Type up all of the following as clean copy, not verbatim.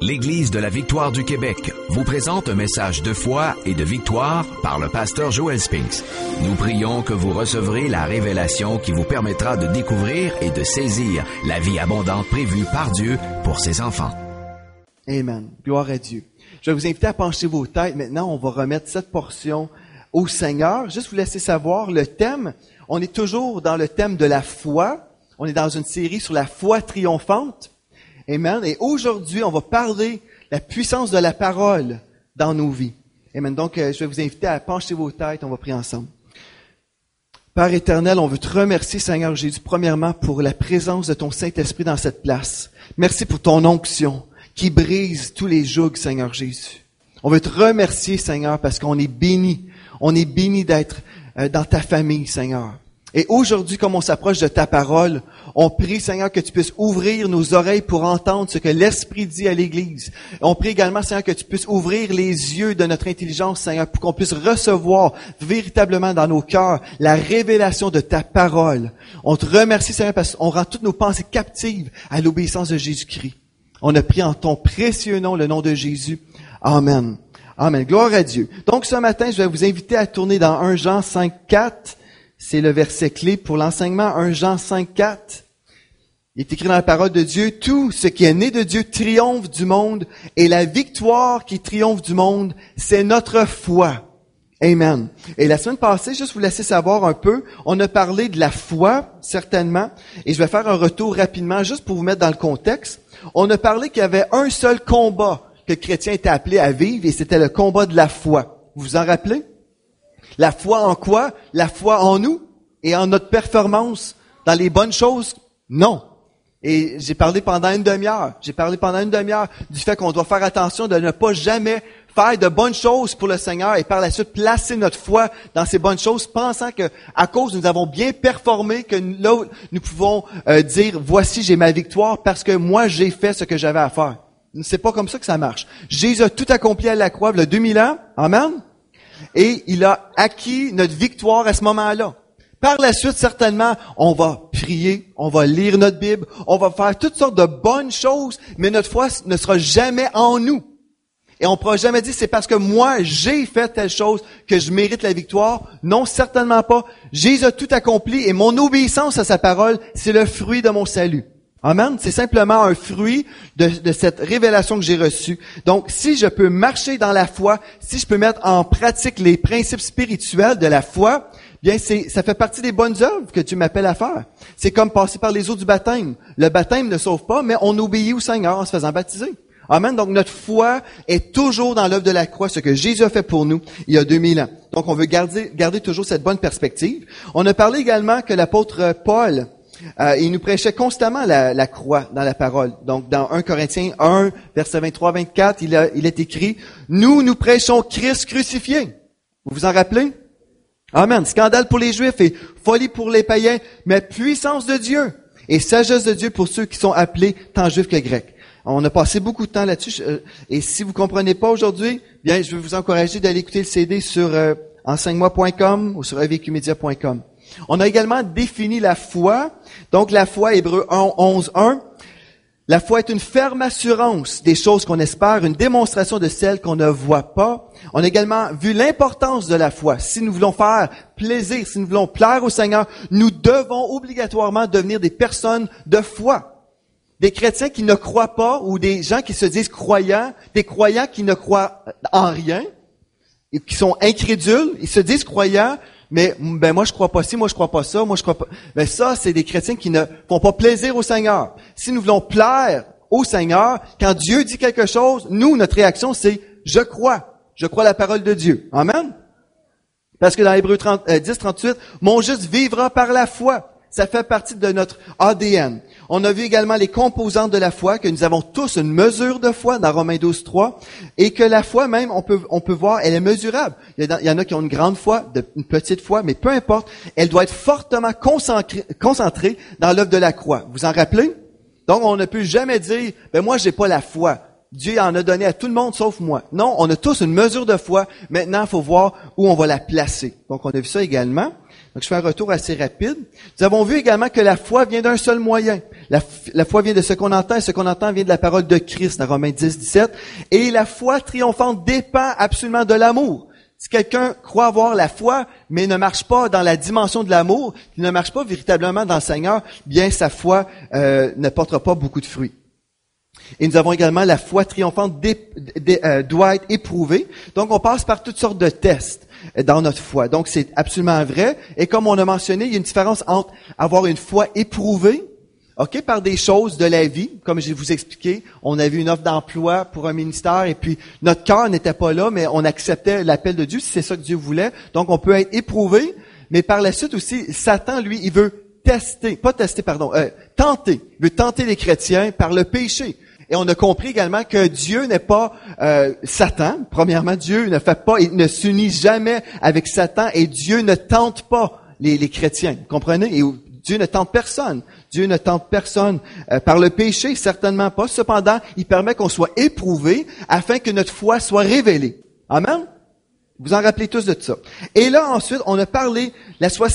L'Église de la Victoire du Québec vous présente un message de foi et de victoire par le pasteur Joel Spinks. Nous prions que vous recevrez la révélation qui vous permettra de découvrir et de saisir la vie abondante prévue par Dieu pour ses enfants. Amen. Gloire à Dieu. Je vais vous inviter à pencher vos têtes. Maintenant, on va remettre cette portion au Seigneur. Juste vous laisser savoir le thème. On est toujours dans le thème de la foi. On est dans une série sur la foi triomphante. Amen. Et aujourd'hui, on va parler de la puissance de la parole dans nos vies. Amen. Donc, je vais vous inviter à pencher vos têtes. On va prier ensemble. Père éternel, on veut te remercier, Seigneur Jésus, premièrement pour la présence de ton Saint-Esprit dans cette place. Merci pour ton onction qui brise tous les jougs, Seigneur Jésus. On veut te remercier, Seigneur, parce qu'on est béni. On est béni d'être dans ta famille, Seigneur. Et aujourd'hui, comme on s'approche de ta parole, on prie, Seigneur, que tu puisses ouvrir nos oreilles pour entendre ce que l'Esprit dit à l'Église. On prie également, Seigneur, que tu puisses ouvrir les yeux de notre intelligence, Seigneur, pour qu'on puisse recevoir véritablement dans nos cœurs la révélation de ta parole. On te remercie, Seigneur, parce qu'on rend toutes nos pensées captives à l'obéissance de Jésus-Christ. On a prié en ton précieux nom, le nom de Jésus. Amen. Amen. Gloire à Dieu. Donc, ce matin, je vais vous inviter à tourner dans 1 Jean 5,4. C'est le verset clé pour l'enseignement, 1 Jean 5,4. Il est écrit dans la parole de Dieu, « Tout ce qui est né de Dieu triomphe du monde, et la victoire qui triomphe du monde, c'est notre foi. » Amen. Et la semaine passée, juste vous laisser savoir un peu, on a parlé de la foi, certainement, et je vais faire un retour rapidement, juste pour vous mettre dans le contexte. On a parlé qu'il y avait un seul combat que le chrétien était appelé à vivre, et c'était le combat de la foi. Vous vous en rappelez? La foi en quoi? La foi en nous et en notre performance dans les bonnes choses? Non. Et j'ai parlé pendant une demi-heure du fait qu'on doit faire attention de ne pas jamais faire de bonnes choses pour le Seigneur et par la suite placer notre foi dans ces bonnes choses, pensant que à cause nous avons bien performé, que là nous pouvons dire voici j'ai ma victoire parce que moi j'ai fait ce que j'avais à faire. C'est pas comme ça que ça marche. Jésus a tout accompli à la croix il y a 2000 ans. Amen. Et il a acquis notre victoire à ce moment-là. Par la suite, certainement, on va prier, on va lire notre Bible, on va faire toutes sortes de bonnes choses, mais notre foi ne sera jamais en nous. Et on ne pourra jamais dire, c'est parce que moi, j'ai fait telle chose que je mérite la victoire. Non, certainement pas. Jésus a tout accompli et mon obéissance à sa parole, c'est le fruit de mon salut. Amen. C'est simplement un fruit de cette révélation que j'ai reçue. Donc, si je peux marcher dans la foi, si je peux mettre en pratique les principes spirituels de la foi, bien, ça fait partie des bonnes œuvres que tu m'appelles à faire. C'est comme passer par les eaux du baptême. Le baptême ne sauve pas, mais on obéit au Seigneur en se faisant baptiser. Amen. Donc, notre foi est toujours dans l'œuvre de la croix, ce que Jésus a fait pour nous il y a 2000 ans. Donc, on veut garder toujours cette bonne perspective. On a parlé également que l'apôtre Paul, il nous prêchait constamment la croix dans la parole. Donc, dans 1 Corinthiens 1, verset 23-24, il est écrit, « Nous prêchons Christ crucifié. » Vous vous en rappelez? Amen. Scandale pour les Juifs et folie pour les païens, mais puissance de Dieu et sagesse de Dieu pour ceux qui sont appelés tant juifs que grecs. On a passé beaucoup de temps là-dessus. Et si vous comprenez pas aujourd'hui, bien, je vais vous encourager d'aller écouter le CD sur enseigne-moi.com ou sur evqmedia.com. On a également défini la foi. Donc, la foi, Hébreux 11.1. La foi est une ferme assurance des choses qu'on espère, une démonstration de celles qu'on ne voit pas. On a également vu l'importance de la foi. Si nous voulons faire plaisir, si nous voulons plaire au Seigneur, nous devons obligatoirement devenir des personnes de foi. Des chrétiens qui ne croient pas ou des gens qui se disent croyants, des croyants qui ne croient en rien, et qui sont incrédules, ils se disent croyants, mais moi je crois pas ci, moi je crois pas ça, moi je crois pas. Mais ça, c'est des chrétiens qui ne font pas plaisir au Seigneur. Si nous voulons plaire au Seigneur, quand Dieu dit quelque chose, nous, notre réaction, c'est je crois la parole de Dieu. Amen. Parce que dans Hébreux 10:38, mon juste vivra par la foi. Ça fait partie de notre ADN. On a vu également les composantes de la foi, que nous avons tous une mesure de foi dans Romains 12:3, et que la foi même, on peut voir, elle est mesurable. Il y en a qui ont une grande foi, une petite foi, mais peu importe, elle doit être fortement concentrée dans l'œuvre de la croix. Vous en rappelez? Donc, on ne peut jamais dire, moi, j'ai pas la foi. Dieu en a donné à tout le monde sauf moi. Non, on a tous une mesure de foi. Maintenant, il faut voir où on va la placer. Donc, on a vu ça également. Donc, je fais un retour assez rapide. Nous avons vu également que la foi vient d'un seul moyen. La foi vient de ce qu'on entend, et ce qu'on entend vient de la parole de Christ, dans Romains 10, 17. Et la foi triomphante dépend absolument de l'amour. Si quelqu'un croit avoir la foi, mais ne marche pas dans la dimension de l'amour, ne marche pas véritablement dans le Seigneur, bien sa foi ne portera pas beaucoup de fruits. Et nous avons également la foi triomphante doit être éprouvée. Donc, on passe par toutes sortes de tests dans notre foi. Donc, c'est absolument vrai. Et comme on a mentionné, il y a une différence entre avoir une foi éprouvée, par des choses de la vie. Comme je vous ai expliqué, on avait une offre d'emploi pour un ministère et puis notre cœur n'était pas là, mais on acceptait l'appel de Dieu si c'est ça que Dieu voulait. Donc, on peut être éprouvé. Mais par la suite aussi, Satan, lui, il veut tenter. Il veut tenter les chrétiens par le péché. Et on a compris également que Dieu n'est pas Satan. Premièrement, Dieu il ne s'unit jamais avec Satan et Dieu ne tente pas les chrétiens. Vous comprenez? Et Dieu ne tente personne. Dieu ne tente personne par le péché, certainement pas. Cependant, il permet qu'on soit éprouvé afin que notre foi soit révélée. Amen? Vous en rappelez tous de ça. Et là, ensuite, on a parlé de la loi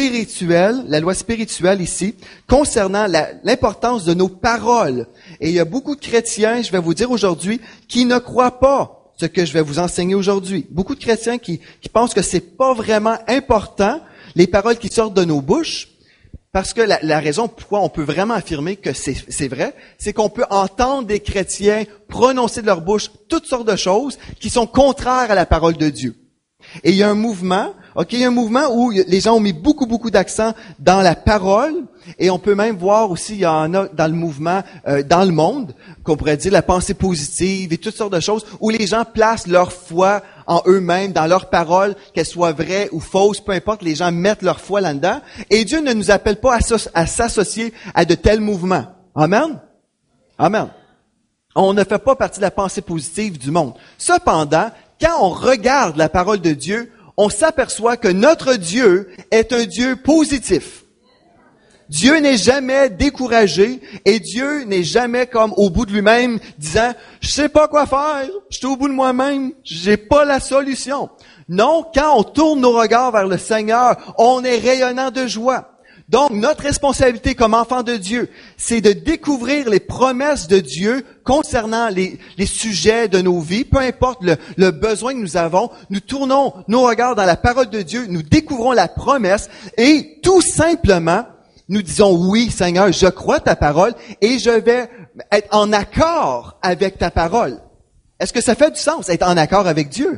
spirituelle ici, concernant l'importance de nos paroles. Et il y a beaucoup de chrétiens, je vais vous dire aujourd'hui, qui ne croient pas ce que je vais vous enseigner aujourd'hui. Beaucoup de chrétiens qui pensent que c'est pas vraiment important, les paroles qui sortent de nos bouches, parce que la raison pourquoi on peut vraiment affirmer que c'est vrai, c'est qu'on peut entendre des chrétiens prononcer de leur bouche toutes sortes de choses qui sont contraires à la parole de Dieu. Et il y a un mouvement, où les gens ont mis beaucoup d'accent dans la parole, et on peut même voir aussi, il y en a dans le mouvement, dans le monde, qu'on pourrait dire la pensée positive et toutes sortes de choses, où les gens placent leur foi en eux-mêmes, dans leurs paroles, qu'elles soient vraies ou fausses, peu importe, les gens mettent leur foi là-dedans. Et Dieu ne nous appelle pas à s'associer à de tels mouvements. Amen? Amen. On ne fait pas partie de la pensée positive du monde. Cependant, quand on regarde la parole de Dieu, on s'aperçoit que notre Dieu est un Dieu positif. Dieu n'est jamais découragé et Dieu n'est jamais comme au bout de lui-même disant « Je sais pas quoi faire, je suis au bout de moi-même, j'ai pas la solution. » Non, quand on tourne nos regards vers le Seigneur, on est rayonnant de joie. Donc, notre responsabilité comme enfant de Dieu, c'est de découvrir les promesses de Dieu concernant les sujets de nos vies, peu importe le besoin que nous avons. Nous tournons nos regards dans la parole de Dieu, nous découvrons la promesse et tout simplement, nous disons « Oui, Seigneur, je crois ta parole et je vais être en accord avec ta parole. » Est-ce que ça fait du sens, être en accord avec Dieu?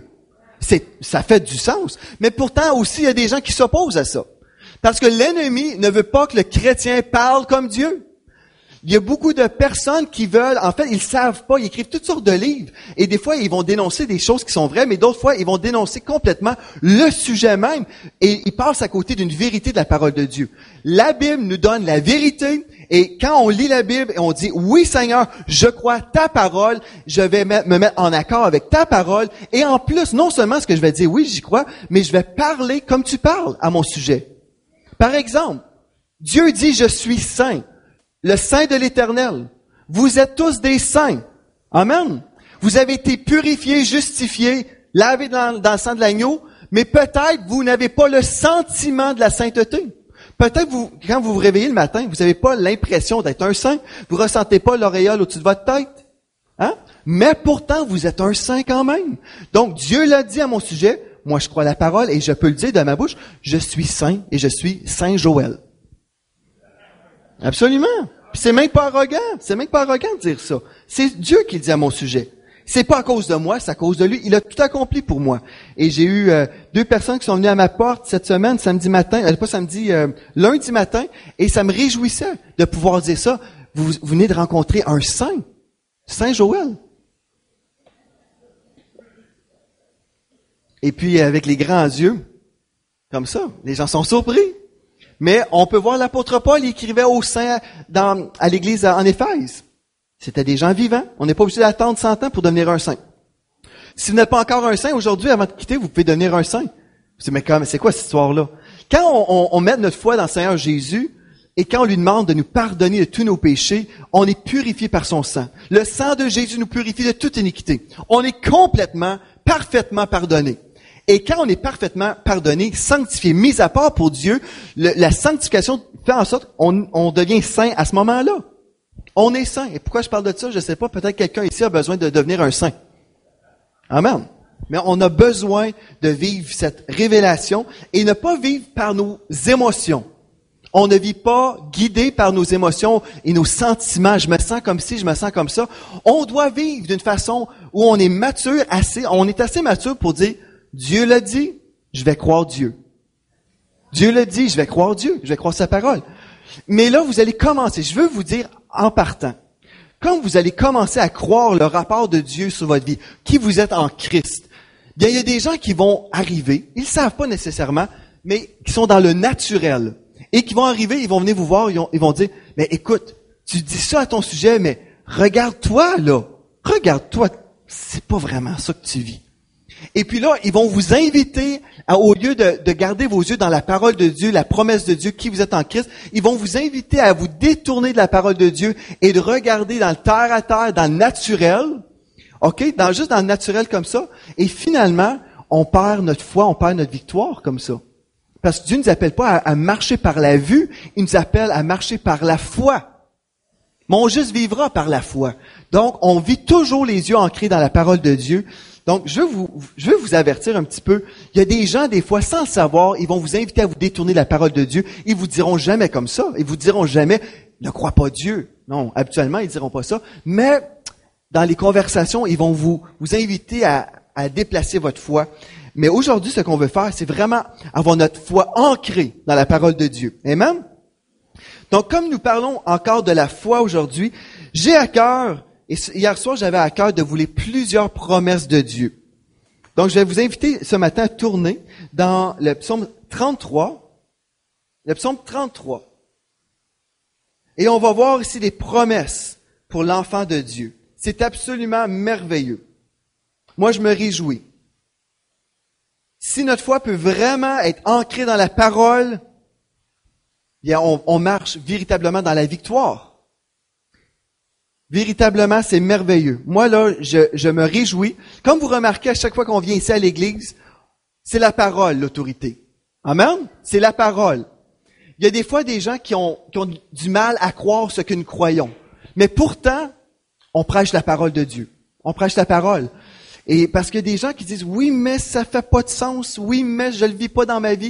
Ça fait du sens. Mais pourtant aussi, il y a des gens qui s'opposent à ça. Parce que l'ennemi ne veut pas que le chrétien parle comme Dieu. Il y a beaucoup de personnes qui veulent, en fait, ils savent pas, ils écrivent toutes sortes de livres. Et des fois, ils vont dénoncer des choses qui sont vraies, mais d'autres fois, ils vont dénoncer complètement le sujet même. Et ils passent à côté d'une vérité de la parole de Dieu. La Bible nous donne la vérité. Et quand on lit la Bible et on dit, oui Seigneur, je crois ta parole, je vais me mettre en accord avec ta parole. Et en plus, non seulement ce que je vais dire, oui, j'y crois, mais je vais parler comme tu parles à mon sujet. Par exemple, Dieu dit, je suis saint, le saint de l'Éternel. Vous êtes tous des saints. Amen. Vous avez été purifiés, justifiés, lavés dans le sang de l'agneau, mais peut-être vous n'avez pas le sentiment de la sainteté. Peut-être quand vous vous réveillez le matin, vous n'avez pas l'impression d'être un saint. Vous ressentez pas l'auréole au-dessus de votre tête. Hein? Mais pourtant, vous êtes un saint quand même. Donc, Dieu l'a dit à mon sujet. Moi, je crois la parole et je peux le dire de ma bouche. Je suis saint et je suis Saint Joël. Absolument. Puis c'est même pas arrogant. C'est même pas arrogant de dire ça. C'est Dieu qui le dit à mon sujet. C'est pas à cause de moi, c'est à cause de lui. Il a tout accompli pour moi. Et j'ai eu 2 personnes qui sont venues à ma porte cette semaine, lundi matin, et ça me réjouissait de pouvoir dire ça. Vous venez de rencontrer un saint, Saint Joël. Et puis, avec les grands yeux, comme ça, les gens sont surpris. Mais on peut voir l'apôtre Paul, il écrivait aux saints à l'église en Éphèse. C'était des gens vivants. On n'est pas obligé d'attendre 100 ans pour devenir un saint. Si vous n'êtes pas encore un saint, aujourd'hui, avant de quitter, vous pouvez devenir un saint. Mais c'est quoi cette histoire-là? Quand on met notre foi dans le Seigneur Jésus, et quand on lui demande de nous pardonner de tous nos péchés, on est purifié par son sang. Le sang de Jésus nous purifie de toute iniquité. On est complètement, parfaitement pardonné. Et quand on est parfaitement pardonné, sanctifié, mis à part pour Dieu, la sanctification fait en sorte qu'on devient saint à ce moment-là. On est saint. Et pourquoi je parle de ça? Je ne sais pas. Peut-être quelqu'un ici a besoin de devenir un saint. Amen. Mais on a besoin de vivre cette révélation et ne pas vivre par nos émotions. On ne vit pas guidé par nos émotions et nos sentiments. Je me sens comme ci, je me sens comme ça. On doit vivre d'une façon où on est mature, on est assez mature pour dire, Dieu l'a dit, je vais croire Dieu. Dieu l'a dit, je vais croire Dieu, je vais croire sa parole. Mais là, vous allez commencer, je veux vous dire en partant, quand vous allez commencer à croire le rapport de Dieu sur votre vie, qui vous êtes en Christ, bien, il y a des gens qui vont arriver, ils ne savent pas nécessairement, mais qui sont dans le naturel. Et qui vont arriver, ils vont venir vous voir, ils vont dire, mais écoute, tu dis ça à ton sujet, mais regarde-toi là, regarde-toi, c'est pas vraiment ça que tu vis. Et puis là, ils vont vous inviter, au lieu de garder vos yeux dans la parole de Dieu, la promesse de Dieu, qui vous êtes en Christ, ils vont vous inviter à vous détourner de la parole de Dieu et de regarder dans le terre à terre, dans le naturel, juste dans le naturel comme ça. Et finalement, on perd notre foi, on perd notre victoire comme ça. Parce que Dieu ne nous appelle pas à marcher par la vue, il nous appelle à marcher par la foi. Mon juste vivra par la foi. Donc, on vit toujours les yeux ancrés dans la parole de Dieu. Donc, je veux vous avertir un petit peu. Il y a des gens, des fois, sans le savoir, ils vont vous inviter à vous détourner de la parole de Dieu. Ils vous diront jamais comme ça. Ils vous diront jamais, ne crois pas Dieu. Non, habituellement, ils diront pas ça. Mais, dans les conversations, ils vont vous inviter à déplacer votre foi. Mais aujourd'hui, ce qu'on veut faire, c'est vraiment avoir notre foi ancrée dans la parole de Dieu. Amen? Donc, comme nous parlons encore de la foi aujourd'hui, j'ai à cœur, et hier soir, j'avais à cœur de vous lire plusieurs promesses de Dieu. Donc, je vais vous inviter ce matin à tourner dans le psaume 33. Le psaume 33. Et on va voir ici des promesses pour l'enfant de Dieu. C'est absolument merveilleux. Moi, je me réjouis. Si notre foi peut vraiment être ancrée dans la parole, bien, on marche véritablement dans la victoire. Véritablement, c'est merveilleux. Moi, là, je me réjouis. Comme vous remarquez, à chaque fois qu'on vient ici à l'église, c'est la parole, l'autorité. Amen? C'est la parole. Il y a des fois des gens qui ont du mal à croire ce que nous croyons. Mais pourtant, on prêche la parole de Dieu. On prêche la parole. Et parce qu'il y a des gens qui disent, oui, mais ça fait pas de sens. Oui, mais je le vis pas dans ma vie.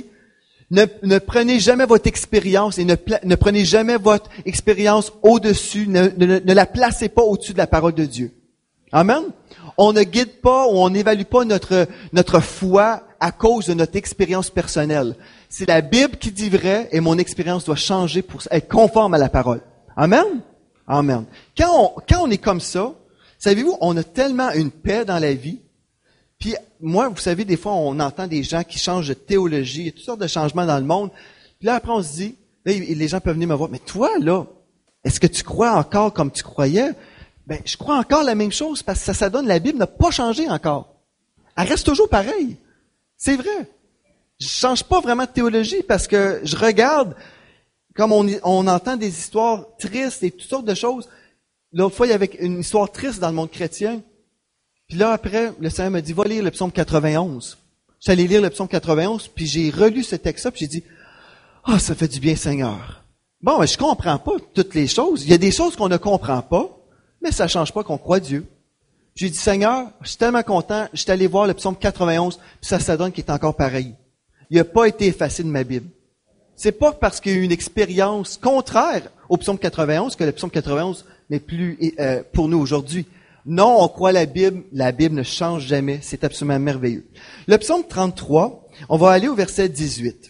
Ne prenez jamais votre expérience et ne prenez jamais votre expérience au-dessus. Ne la placez pas au-dessus de la parole de Dieu. Amen. On ne guide pas ou on n'évalue pas notre foi à cause de notre expérience personnelle. C'est la Bible qui dit vrai et mon expérience doit changer pour être conforme à la parole. Amen. Amen. Quand on est comme ça, savez-vous, on a tellement une paix dans la vie. Puis moi, vous savez, des fois, on entend des gens qui changent de théologie, il y a toutes sortes de changements dans le monde. Puis là, après, on se dit, là, les gens peuvent venir me voir, mais toi, là, est-ce que tu crois encore comme tu croyais? Ben, je crois encore la même chose parce que ça donne, la Bible n'a pas changé encore. Elle reste toujours pareille. C'est vrai. Je change pas vraiment de théologie parce que je regarde, comme on entend des histoires tristes et toutes sortes de choses. L'autre fois, il y avait une histoire triste dans le monde chrétien. Puis là, après, le Seigneur m'a dit, va lire le psaume 91. J'allais lire le psaume 91, puis j'ai relu ce texte-là, puis j'ai dit, ça fait du bien, Seigneur. Bon, mais je comprends pas toutes les choses. Il y a des choses qu'on ne comprend pas, mais ça change pas qu'on croit Dieu. J'ai dit, Seigneur, je suis tellement content, je suis allé voir le psaume 91, puis ça donne qu'il est encore pareil. Il n'a pas été effacé de ma Bible. C'est pas parce qu'il y a eu une expérience contraire au psaume 91 que le psaume 91 n'est plus pour nous aujourd'hui. Non, on croit la Bible ne change jamais, c'est absolument merveilleux. Le psaume 33, on va aller au verset 18.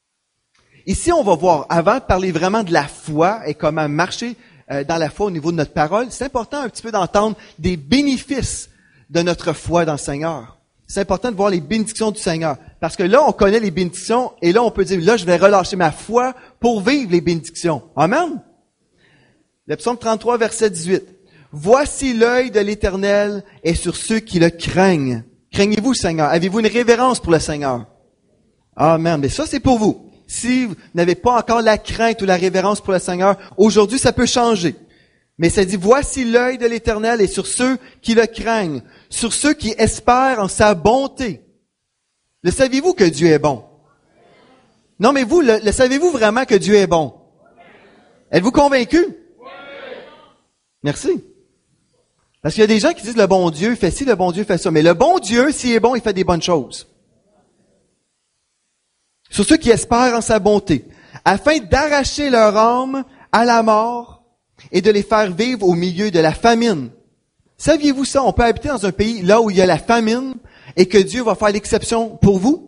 Ici, on va voir, avant de parler vraiment de la foi et comment marcher dans la foi au niveau de notre parole, c'est important un petit peu d'entendre des bénéfices de notre foi dans le Seigneur. C'est important de voir les bénédictions du Seigneur. Parce que là, on connaît les bénédictions et là, on peut dire, là, je vais relâcher ma foi pour vivre les bénédictions. Amen? Le psaume 33, verset 18. Voici l'œil de l'Éternel est sur ceux qui le craignent. Craignez-vous, Seigneur? Avez-vous une révérence pour le Seigneur? Amen. Mais ça, c'est pour vous. Si vous n'avez pas encore la crainte ou la révérence pour le Seigneur, aujourd'hui, ça peut changer. Mais ça dit, voici l'œil de l'Éternel est sur ceux qui le craignent, sur ceux qui espèrent en sa bonté. Le saviez-vous que Dieu est bon? Non, mais vous, le savez-vous vraiment que Dieu est bon? Êtes-vous convaincu? Merci. Parce qu'il y a des gens qui disent le bon Dieu fait ci, le bon Dieu fait ça. Mais le bon Dieu, s'il est bon, il fait des bonnes choses. Sur ceux qui espèrent en sa bonté, afin d'arracher leur âme à la mort et de les faire vivre au milieu de la famine. Saviez-vous ça? On peut habiter dans un pays là où il y a la famine et que Dieu va faire l'exception pour vous?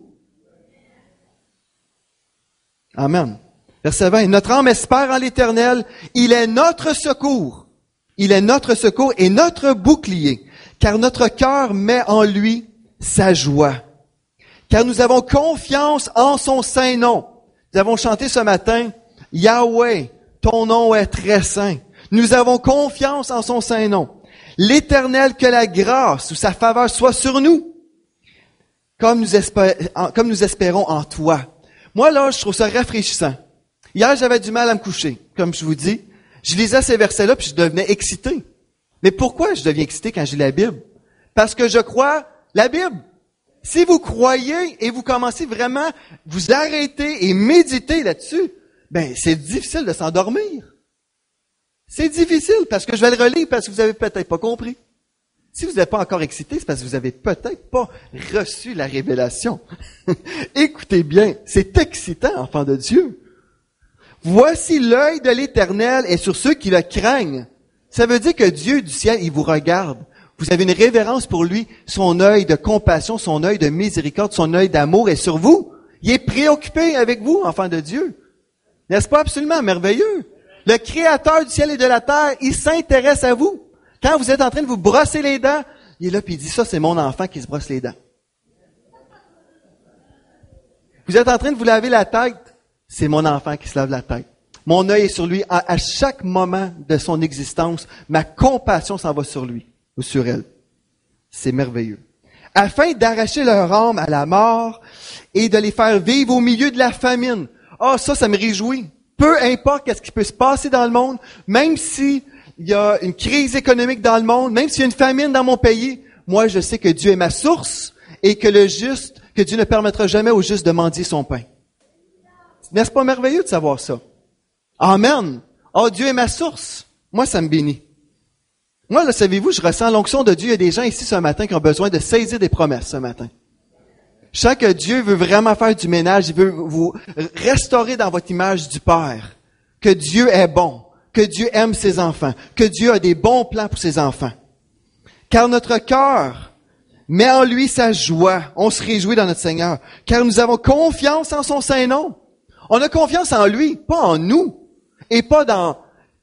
Amen. Verset 20. Notre âme espère en l'Éternel. Il est notre secours. Il est notre secours et notre bouclier. Car notre cœur met en lui sa joie. Car nous avons confiance en son saint nom. Nous avons chanté ce matin, Yahweh, ton nom est très saint. Nous avons confiance en son saint nom. L'Éternel, que la grâce ou sa faveur soit sur nous, comme nous espérons en toi. Moi, là, je trouve ça rafraîchissant. Hier, j'avais du mal à me coucher, comme je vous dis. Je lisais ces versets-là, puis je devenais excité. Mais pourquoi je deviens excité quand je lis la Bible? Parce que je crois la Bible. Si vous croyez et vous commencez vraiment vous arrêter et méditer là-dessus, ben c'est difficile de s'endormir. C'est difficile parce que je vais le relire parce que vous avez peut-être pas compris. Si vous n'êtes pas encore excité, c'est parce que vous avez peut-être pas reçu la révélation. Écoutez bien, c'est excitant, enfant de Dieu. Voici l'œil de l'Éternel est sur ceux qui le craignent. Ça veut dire que Dieu du ciel, il vous regarde. Vous avez une révérence pour lui. Son œil de compassion, son œil de miséricorde, son œil d'amour est sur vous. Il est préoccupé avec vous, enfant de Dieu. N'est-ce pas absolument merveilleux? Le Créateur du ciel et de la terre, il s'intéresse à vous. Quand vous êtes en train de vous brosser les dents, il est là puis il dit, ça c'est mon enfant qui se brosse les dents. Vous êtes en train de vous laver la tête, c'est mon enfant qui se lave la tête. Mon œil est sur lui. À chaque moment de son existence, ma compassion s'en va sur lui ou sur elle. C'est merveilleux. Afin d'arracher leur âme à la mort et de les faire vivre au milieu de la famine. Ah, ça me réjouit. Peu importe qu'est-ce qui peut se passer dans le monde, même si il y a une crise économique dans le monde, même s'il y a une famine dans mon pays, moi je sais que Dieu est ma source et que que Dieu ne permettra jamais au juste de mendier son pain. N'est-ce pas merveilleux de savoir ça? Amen. Oh, Dieu est ma source. Moi, ça me bénit. Moi, là, savez-vous, je ressens l'onction de Dieu. Il y a des gens ici ce matin qui ont besoin de saisir des promesses ce matin. Je sens que Dieu veut vraiment faire du ménage. Il veut vous restaurer dans votre image du Père. Que Dieu est bon. Que Dieu aime ses enfants. Que Dieu a des bons plans pour ses enfants. Car notre cœur met en lui sa joie. On se réjouit dans notre Seigneur. Car nous avons confiance en son saint nom. On a confiance en lui, pas en nous. Et pas dans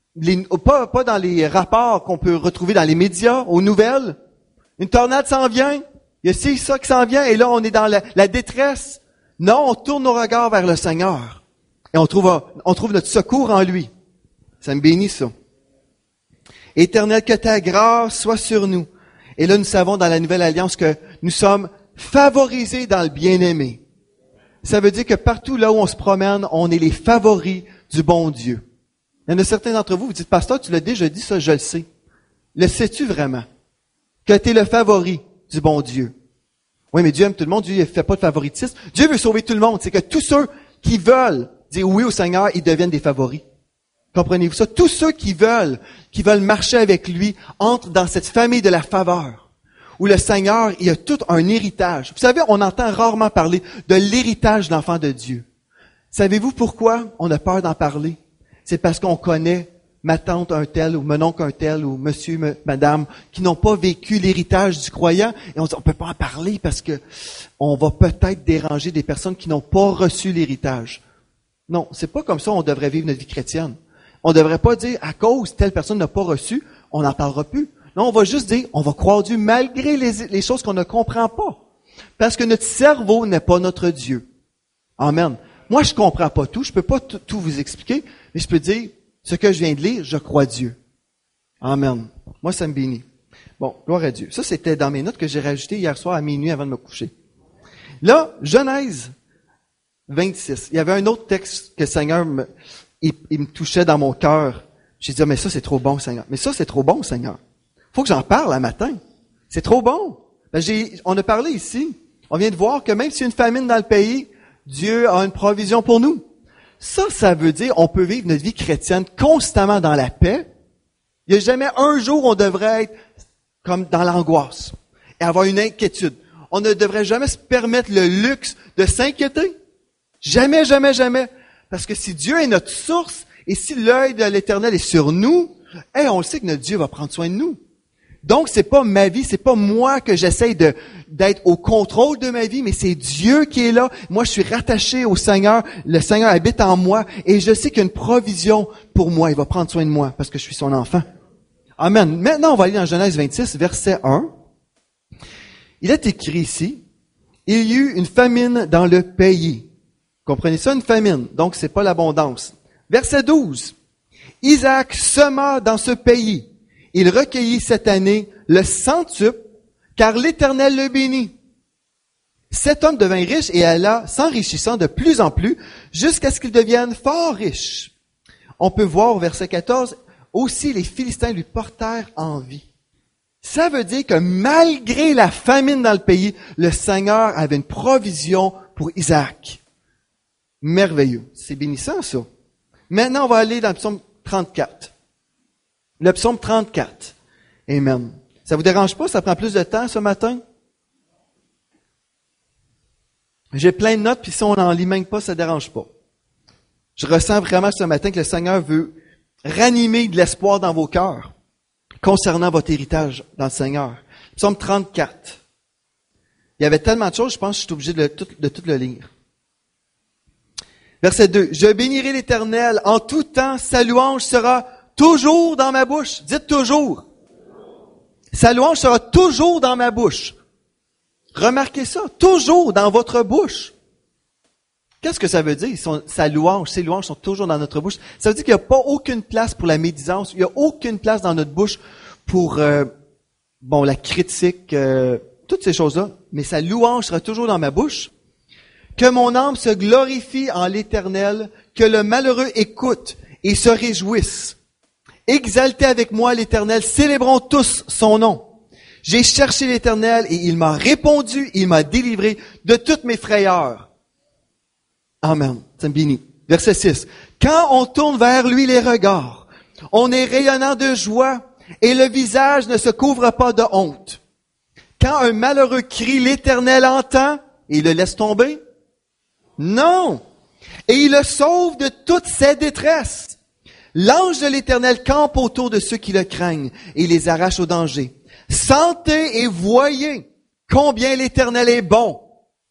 les rapports qu'on peut retrouver dans les médias, aux nouvelles. Une tornade s'en vient. Il y a ci, ça qui s'en vient, et là, on est dans la détresse. Non, on tourne nos regards vers le Seigneur. Et on trouve notre secours en lui. Ça me bénit, ça. Éternel, que ta grâce soit sur nous. Et là, nous savons dans la Nouvelle Alliance que nous sommes favorisés dans le bien-aimé. Ça veut dire que partout là où on se promène, on est les favoris du bon Dieu. Il y en a certains d'entre vous, vous dites, pasteur, tu l'as déjà dit, ça, je le sais. Le sais-tu vraiment? Que tu es le favori du bon Dieu. Oui, mais Dieu aime tout le monde, Dieu ne fait pas de favoritisme. Dieu veut sauver tout le monde. C'est que tous ceux qui veulent dire oui au Seigneur, ils deviennent des favoris. Comprenez-vous ça? Tous ceux qui veulent marcher avec lui, entrent dans cette famille de la faveur. Où le Seigneur, il a tout un héritage. Vous savez, on entend rarement parler de l'héritage de l'enfant de Dieu. Savez-vous pourquoi on a peur d'en parler? C'est parce qu'on connaît ma tante un tel, ou mon oncle un tel, ou monsieur, madame, qui n'ont pas vécu l'héritage du croyant. Et on dit, on peut pas en parler parce que on va peut-être déranger des personnes qui n'ont pas reçu l'héritage. Non, c'est pas comme ça on devrait vivre notre vie chrétienne. On devrait pas dire, à cause telle personne n'a pas reçu, on n'en parlera plus. Non, on va juste dire, on va croire Dieu malgré les choses qu'on ne comprend pas. Parce que notre cerveau n'est pas notre Dieu. Amen. Moi, je comprends pas tout, je peux pas tout vous expliquer, mais je peux dire, ce que je viens de lire, je crois Dieu. Amen. Moi, ça me bénit. Bon, gloire à Dieu. Ça, c'était dans mes notes que j'ai rajoutées hier soir à minuit avant de me coucher. Là, Genèse 26. Il y avait un autre texte que le Seigneur il me touchait dans mon cœur. J'ai dit, mais ça, c'est trop bon, Seigneur. Mais ça, c'est trop bon, Seigneur. Faut que j'en parle un matin. C'est trop bon. On a parlé ici. On vient de voir que même s'il y a une famine dans le pays, Dieu a une provision pour nous. Ça veut dire on peut vivre notre vie chrétienne constamment dans la paix. Il n'y a jamais un jour où on devrait être comme dans l'angoisse et avoir une inquiétude. On ne devrait jamais se permettre le luxe de s'inquiéter. Jamais, jamais, jamais. Parce que si Dieu est notre source et si l'œil de l'Éternel est sur nous, on le sait que notre Dieu va prendre soin de nous. Donc, c'est pas ma vie, c'est pas moi que j'essaye d'être au contrôle de ma vie, mais c'est Dieu qui est là. Moi, je suis rattaché au Seigneur. Le Seigneur habite en moi et je sais qu'il y a une provision pour moi. Il va prendre soin de moi parce que je suis son enfant. Amen. Maintenant, on va aller dans Genèse 26, verset 1. Il est écrit ici, « Il y eut une famine dans le pays. » Comprenez ça, une famine. Donc, c'est pas l'abondance. Verset 12. « Isaac sema dans ce pays. Il recueillit cette année le centuple, car l'Éternel le bénit. Cet homme devint riche et alla s'enrichissant de plus en plus jusqu'à ce qu'il devienne fort riche. » On peut voir au verset 14, « Aussi les Philistins lui portèrent envie. » Ça veut dire que malgré la famine dans le pays, le Seigneur avait une provision pour Isaac. Merveilleux. C'est bénissant, ça. Maintenant, on va aller dans le psaume 34. Le psaume 34. Amen. Ça vous dérange pas? Ça prend plus de temps ce matin? J'ai plein de notes, puis si on n'en lit même pas, ça dérange pas. Je ressens vraiment ce matin que le Seigneur veut ranimer de l'espoir dans vos cœurs concernant votre héritage dans le Seigneur. Psaume 34. Il y avait tellement de choses, je pense que je suis obligé de tout le lire. Verset 2. « Je bénirai l'Éternel en tout temps, sa louange sera toujours dans ma bouche. » Dites toujours. Sa louange sera toujours dans ma bouche. Remarquez ça, toujours dans votre bouche. Qu'est-ce que ça veut dire? Ses louanges sont toujours dans notre bouche. Ça veut dire qu'il n'y a pas aucune place pour la médisance. Il n'y a aucune place dans notre bouche pour la critique, toutes ces choses-là. Mais sa louange sera toujours dans ma bouche. Que mon âme se glorifie en l'Éternel, que le malheureux écoute et se réjouisse. Exaltez avec moi l'Éternel, célébrons tous son nom. J'ai cherché l'Éternel et il m'a répondu, il m'a délivré de toutes mes frayeurs. Amen. C'est béni. Verset 6. Quand on tourne vers lui les regards, on est rayonnant de joie et le visage ne se couvre pas de honte. Quand un malheureux crie, l'Éternel entend et il le laisse tomber? Non. Et il le sauve de toutes ses détresses. L'ange de l'Éternel campe autour de ceux qui le craignent et les arrache au danger. Sentez et voyez combien l'Éternel est bon.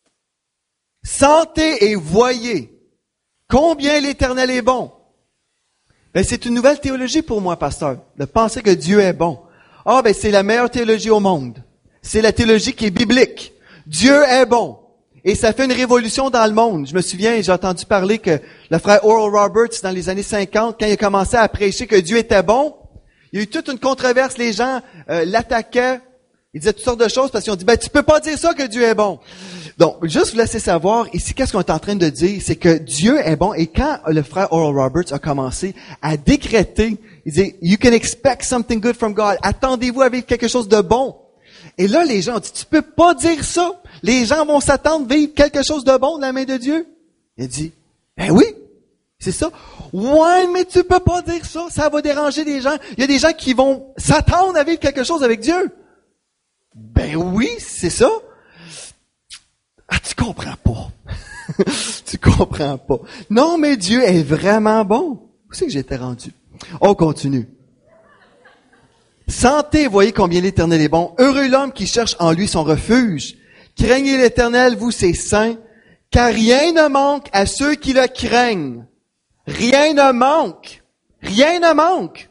Sentez et voyez combien l'Éternel est bon. C'est une nouvelle théologie pour moi, pasteur, de penser que Dieu est bon. C'est la meilleure théologie au monde. C'est la théologie qui est biblique. Dieu est bon. Et ça fait une révolution dans le monde. Je me souviens, j'ai entendu parler que le frère Oral Roberts, dans les années 50, quand il a commencé à prêcher que Dieu était bon, il y a eu toute une controverse. Les gens l'attaquaient. Ils disaient toutes sortes de choses parce qu'ils ont dit, tu peux pas dire ça que Dieu est bon. Donc, juste vous laisser savoir, ici, qu'est-ce qu'on est en train de dire? C'est que Dieu est bon. Et quand le frère Oral Roberts a commencé à décréter, il dit, you can expect something good from God. Attendez-vous à vivre quelque chose de bon. Et là, les gens ont dit, tu peux pas dire ça. Les gens vont s'attendre à vivre quelque chose de bon de la main de Dieu. Il a dit, oui, c'est ça. Ouais, mais tu peux pas dire ça. Ça va déranger les gens. Il y a des gens qui vont s'attendre à vivre quelque chose avec Dieu. Oui, c'est ça. Tu comprends pas. Tu comprends pas. Non, mais Dieu est vraiment bon. Où c'est que j'étais rendu? On continue. Sentez, voyez combien l'Éternel est bon. Heureux l'homme qui cherche en lui son refuge. Craignez l'Éternel, vous ses saints, car rien ne manque à ceux qui le craignent. Rien ne manque. Rien ne manque.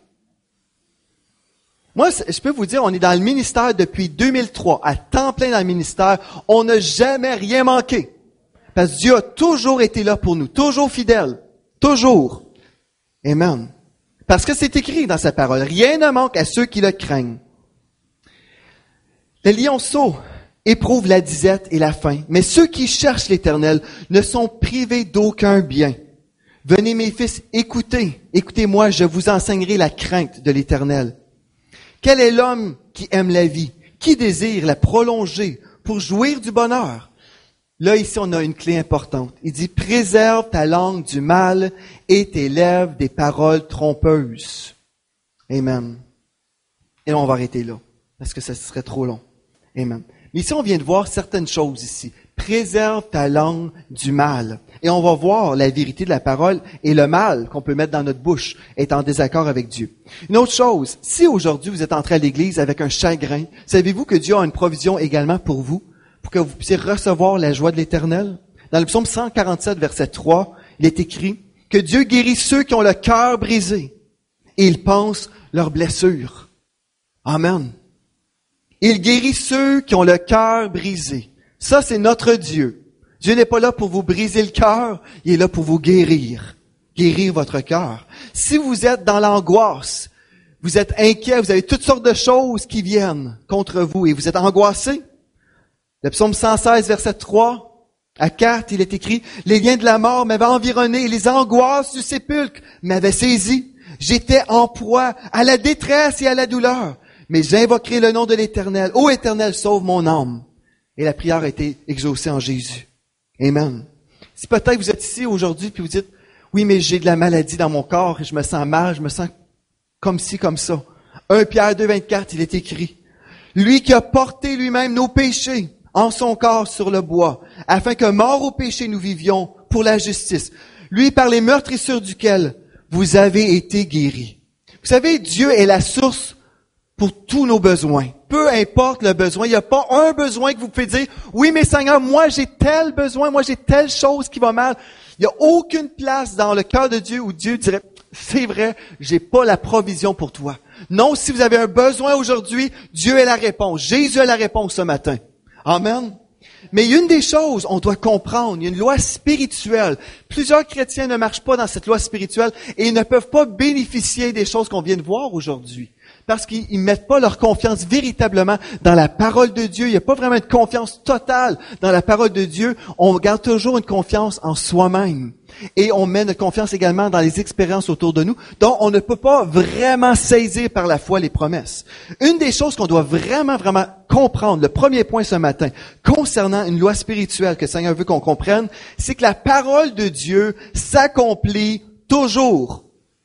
Moi, je peux vous dire, on est dans le ministère depuis 2003, à temps plein dans le ministère. On n'a jamais rien manqué. Parce que Dieu a toujours été là pour nous, toujours fidèle. Toujours. Amen. Parce que c'est écrit dans sa parole. Rien ne manque à ceux qui le craignent. Le lionceau éprouve la disette et la faim, mais ceux qui cherchent l'Éternel ne sont privés d'aucun bien. Venez mes fils, écoutez-moi, je vous enseignerai la crainte de l'Éternel. Quel est l'homme qui aime la vie, qui désire la prolonger pour jouir du bonheur? Là, ici, on a une clé importante. Il dit, préserve ta langue du mal et tes lèvres des paroles trompeuses. Amen. Et on va arrêter là, parce que ça serait trop long. Amen. Mais ici, on vient de voir certaines choses ici. Préserve ta langue du mal. Et on va voir la vérité de la parole et le mal qu'on peut mettre dans notre bouche est en désaccord avec Dieu. Une autre chose, si aujourd'hui vous êtes entré à l'église avec un chagrin, savez-vous que Dieu a une provision également pour vous, pour que vous puissiez recevoir la joie de l'Éternel? Dans le psaume 147, verset 3, il est écrit que Dieu guérit ceux qui ont le cœur brisé et il pense leurs blessures. Amen. Il guérit ceux qui ont le cœur brisé. Ça, c'est notre Dieu. Dieu n'est pas là pour vous briser le cœur, il est là pour vous guérir. Guérir votre cœur. Si vous êtes dans l'angoisse, vous êtes inquiet, vous avez toutes sortes de choses qui viennent contre vous et vous êtes angoissé. Le psaume 116, verset 3 à 4, il est écrit, « Les liens de la mort m'avaient environné et les angoisses du sépulcre m'avaient saisi. J'étais en proie à la détresse et à la douleur. Mais j'invoquerai le nom de l'Éternel. Ô Éternel, sauve mon âme. » Et la prière a été exaucée en Jésus. Amen. Si peut-être vous êtes ici aujourd'hui puis vous dites, oui, mais j'ai de la maladie dans mon corps et je me sens mal, je me sens comme ci, comme ça. 1 Pierre 2, 24, il est écrit, lui qui a porté lui-même nos péchés en son corps sur le bois, afin que mort au péché nous vivions pour la justice. Lui par les meurtrissures duquel vous avez été guéris. Vous savez, Dieu est la source pour tous nos besoins. Peu importe le besoin, il n'y a pas un besoin que vous pouvez dire, oui, mais Seigneur, moi j'ai tel besoin, moi j'ai telle chose qui va mal. Il n'y a aucune place dans le cœur de Dieu où Dieu dirait, c'est vrai, j'ai pas la provision pour toi. Non, si vous avez un besoin aujourd'hui, Dieu est la réponse. Jésus est la réponse ce matin. Amen. Mais il y a une des choses, on doit comprendre, il y a une loi spirituelle. Plusieurs chrétiens ne marchent pas dans cette loi spirituelle et ils ne peuvent pas bénéficier des choses qu'on vient de voir aujourd'hui. Parce qu'ils ne mettent pas leur confiance véritablement dans la parole de Dieu. Il n'y a pas vraiment de confiance totale dans la parole de Dieu. On garde toujours une confiance en soi-même. Et on met notre confiance également dans les expériences autour de nous. Donc, on ne peut pas vraiment saisir par la foi les promesses. Une des choses qu'on doit vraiment comprendre, le premier point ce matin, concernant une loi spirituelle que le Seigneur veut qu'on comprenne, c'est que la parole de Dieu s'accomplit toujours.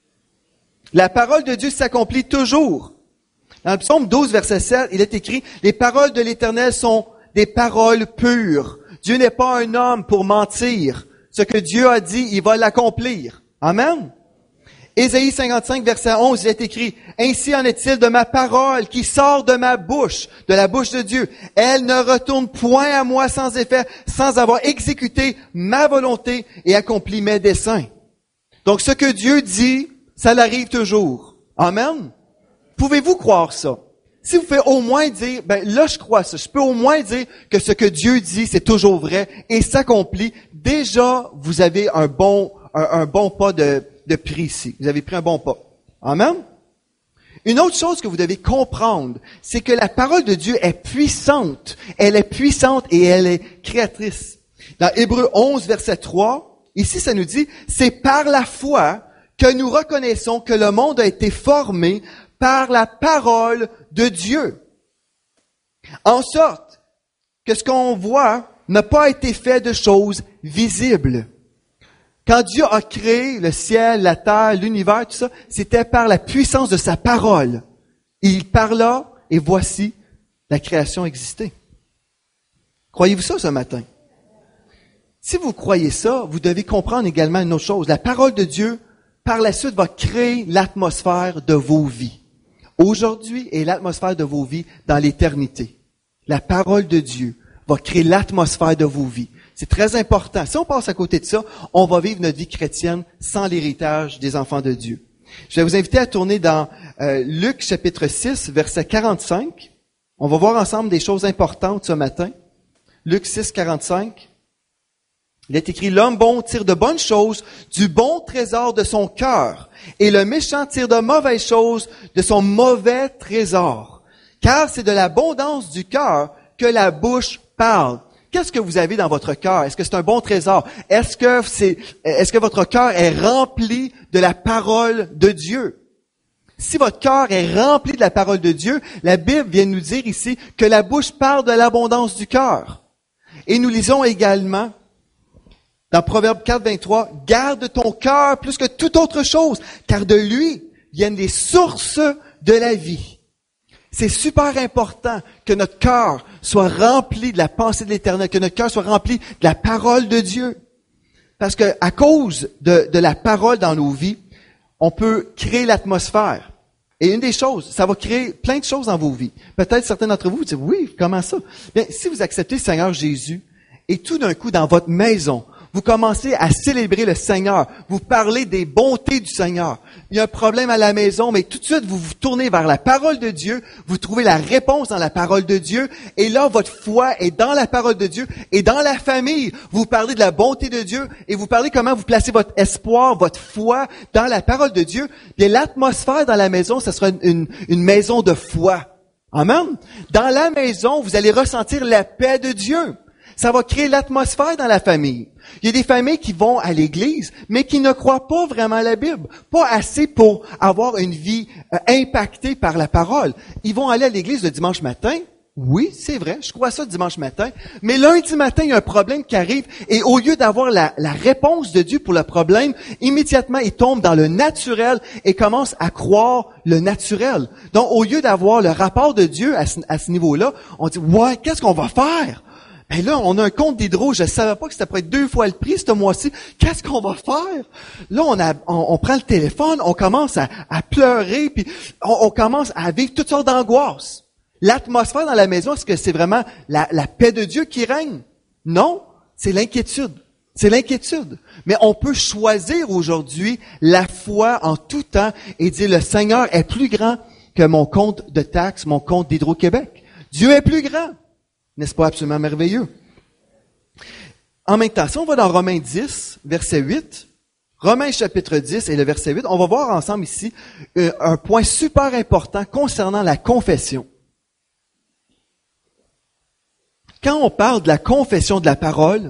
La parole de Dieu s'accomplit toujours. Dans le psaume 12, verset 7, il est écrit, « Les paroles de l'Éternel sont des paroles pures. Dieu n'est pas un homme pour mentir. Ce que Dieu a dit, il va l'accomplir. » Amen. Ésaïe 55, verset 11, il est écrit, « Ainsi en est-il de ma parole qui sort de ma bouche, de la bouche de Dieu. Elle ne retourne point à moi sans effet, sans avoir exécuté ma volonté et accompli mes desseins. » Donc, ce que Dieu dit, ça l'arrive toujours. Amen. Pouvez-vous croire ça? Si vous pouvez au moins dire, là je crois ça, je peux au moins dire que ce que Dieu dit, c'est toujours vrai et s'accomplit, déjà vous avez un bon pas de prix ici. Vous avez pris un bon pas. Amen? Une autre chose que vous devez comprendre, c'est que la parole de Dieu est puissante. Elle est puissante et elle est créatrice. Dans Hébreux 11, verset 3, ici ça nous dit, c'est par la foi que nous reconnaissons que le monde a été formé par la parole de Dieu. En sorte que ce qu'on voit n'a pas été fait de choses visibles. Quand Dieu a créé le ciel, la terre, l'univers, tout ça, c'était par la puissance de sa parole. Il parla et voici, la création existait. Croyez-vous ça ce matin? Si vous croyez ça, vous devez comprendre également une autre chose. La parole de Dieu, par la suite, va créer l'atmosphère de vos vies. Aujourd'hui et l'atmosphère de vos vies dans l'éternité. La parole de Dieu va créer l'atmosphère de vos vies. C'est très important. Si on passe à côté de ça, on va vivre notre vie chrétienne sans l'héritage des enfants de Dieu. Je vais vous inviter à tourner dans Luc chapitre 6, verset 45. On va voir ensemble des choses importantes ce matin. Luc 6, 45. Il est écrit, « L'homme bon tire de bonnes choses du bon trésor de son cœur, et le méchant tire de mauvaises choses de son mauvais trésor. Car c'est de l'abondance du cœur que la bouche parle. » Qu'est-ce que vous avez dans votre cœur? Est-ce que c'est un bon trésor? Est-ce que votre cœur est rempli de la parole de Dieu? Si votre cœur est rempli de la parole de Dieu, la Bible vient nous dire ici que la bouche parle de l'abondance du cœur. Et nous lisons également dans Proverbe 4, 23, « Garde ton cœur plus que toute autre chose, car de lui viennent les sources de la vie. » C'est super important que notre cœur soit rempli de la pensée de l'Éternel, que notre cœur soit rempli de la parole de Dieu. Parce que à cause de la parole dans nos vies, on peut créer l'atmosphère. Et une des choses, ça va créer plein de choses dans vos vies. Peut-être certains d'entre vous disent, oui, comment ça? Bien, si vous acceptez le Seigneur Jésus, et tout d'un coup, dans votre maison, vous commencez à célébrer le Seigneur, vous parlez des bontés du Seigneur. Il y a un problème à la maison, mais tout de suite, vous vous tournez vers la parole de Dieu, vous trouvez la réponse dans la parole de Dieu, et là, votre foi est dans la parole de Dieu, et dans la famille, vous parlez de la bonté de Dieu, et vous parlez comment vous placez votre espoir, votre foi dans la parole de Dieu. Bien, l'atmosphère dans la maison, ce sera une maison de foi. Amen. Dans la maison, vous allez ressentir la paix de Dieu. Ça va créer l'atmosphère dans la famille. Il y a des familles qui vont à l'église, mais qui ne croient pas vraiment à la Bible. Pas assez pour avoir une vie impactée par la parole. Ils vont aller à l'église le dimanche matin. Oui, c'est vrai, je crois ça dimanche matin. Mais lundi matin, il y a un problème qui arrive. Et au lieu d'avoir la réponse de Dieu pour le problème, immédiatement, ils tombent dans le naturel et commencent à croire le naturel. Donc, au lieu d'avoir le rapport de Dieu à ce niveau-là, on dit, ouais, qu'est-ce qu'on va faire? Ben là, on a un compte d'hydro, je savais pas que ça pourrait être 2 fois le prix ce mois-ci. Qu'est-ce qu'on va faire? Là, on prend le téléphone, on commence à pleurer, puis on commence à vivre toutes sortes d'angoisses. L'atmosphère dans la maison, est-ce que c'est vraiment la paix de Dieu qui règne? Non, c'est l'inquiétude. C'est l'inquiétude. Mais on peut choisir aujourd'hui la foi en tout temps et dire le Seigneur est plus grand que mon compte de taxes, mon compte d'Hydro-Québec. Dieu est plus grand. N'est-ce pas absolument merveilleux? En même temps, si on va dans Romains 10, verset 8, Romains chapitre 10 et le verset 8, on va voir ensemble ici un point super important concernant la confession. Quand on parle de la confession de la parole,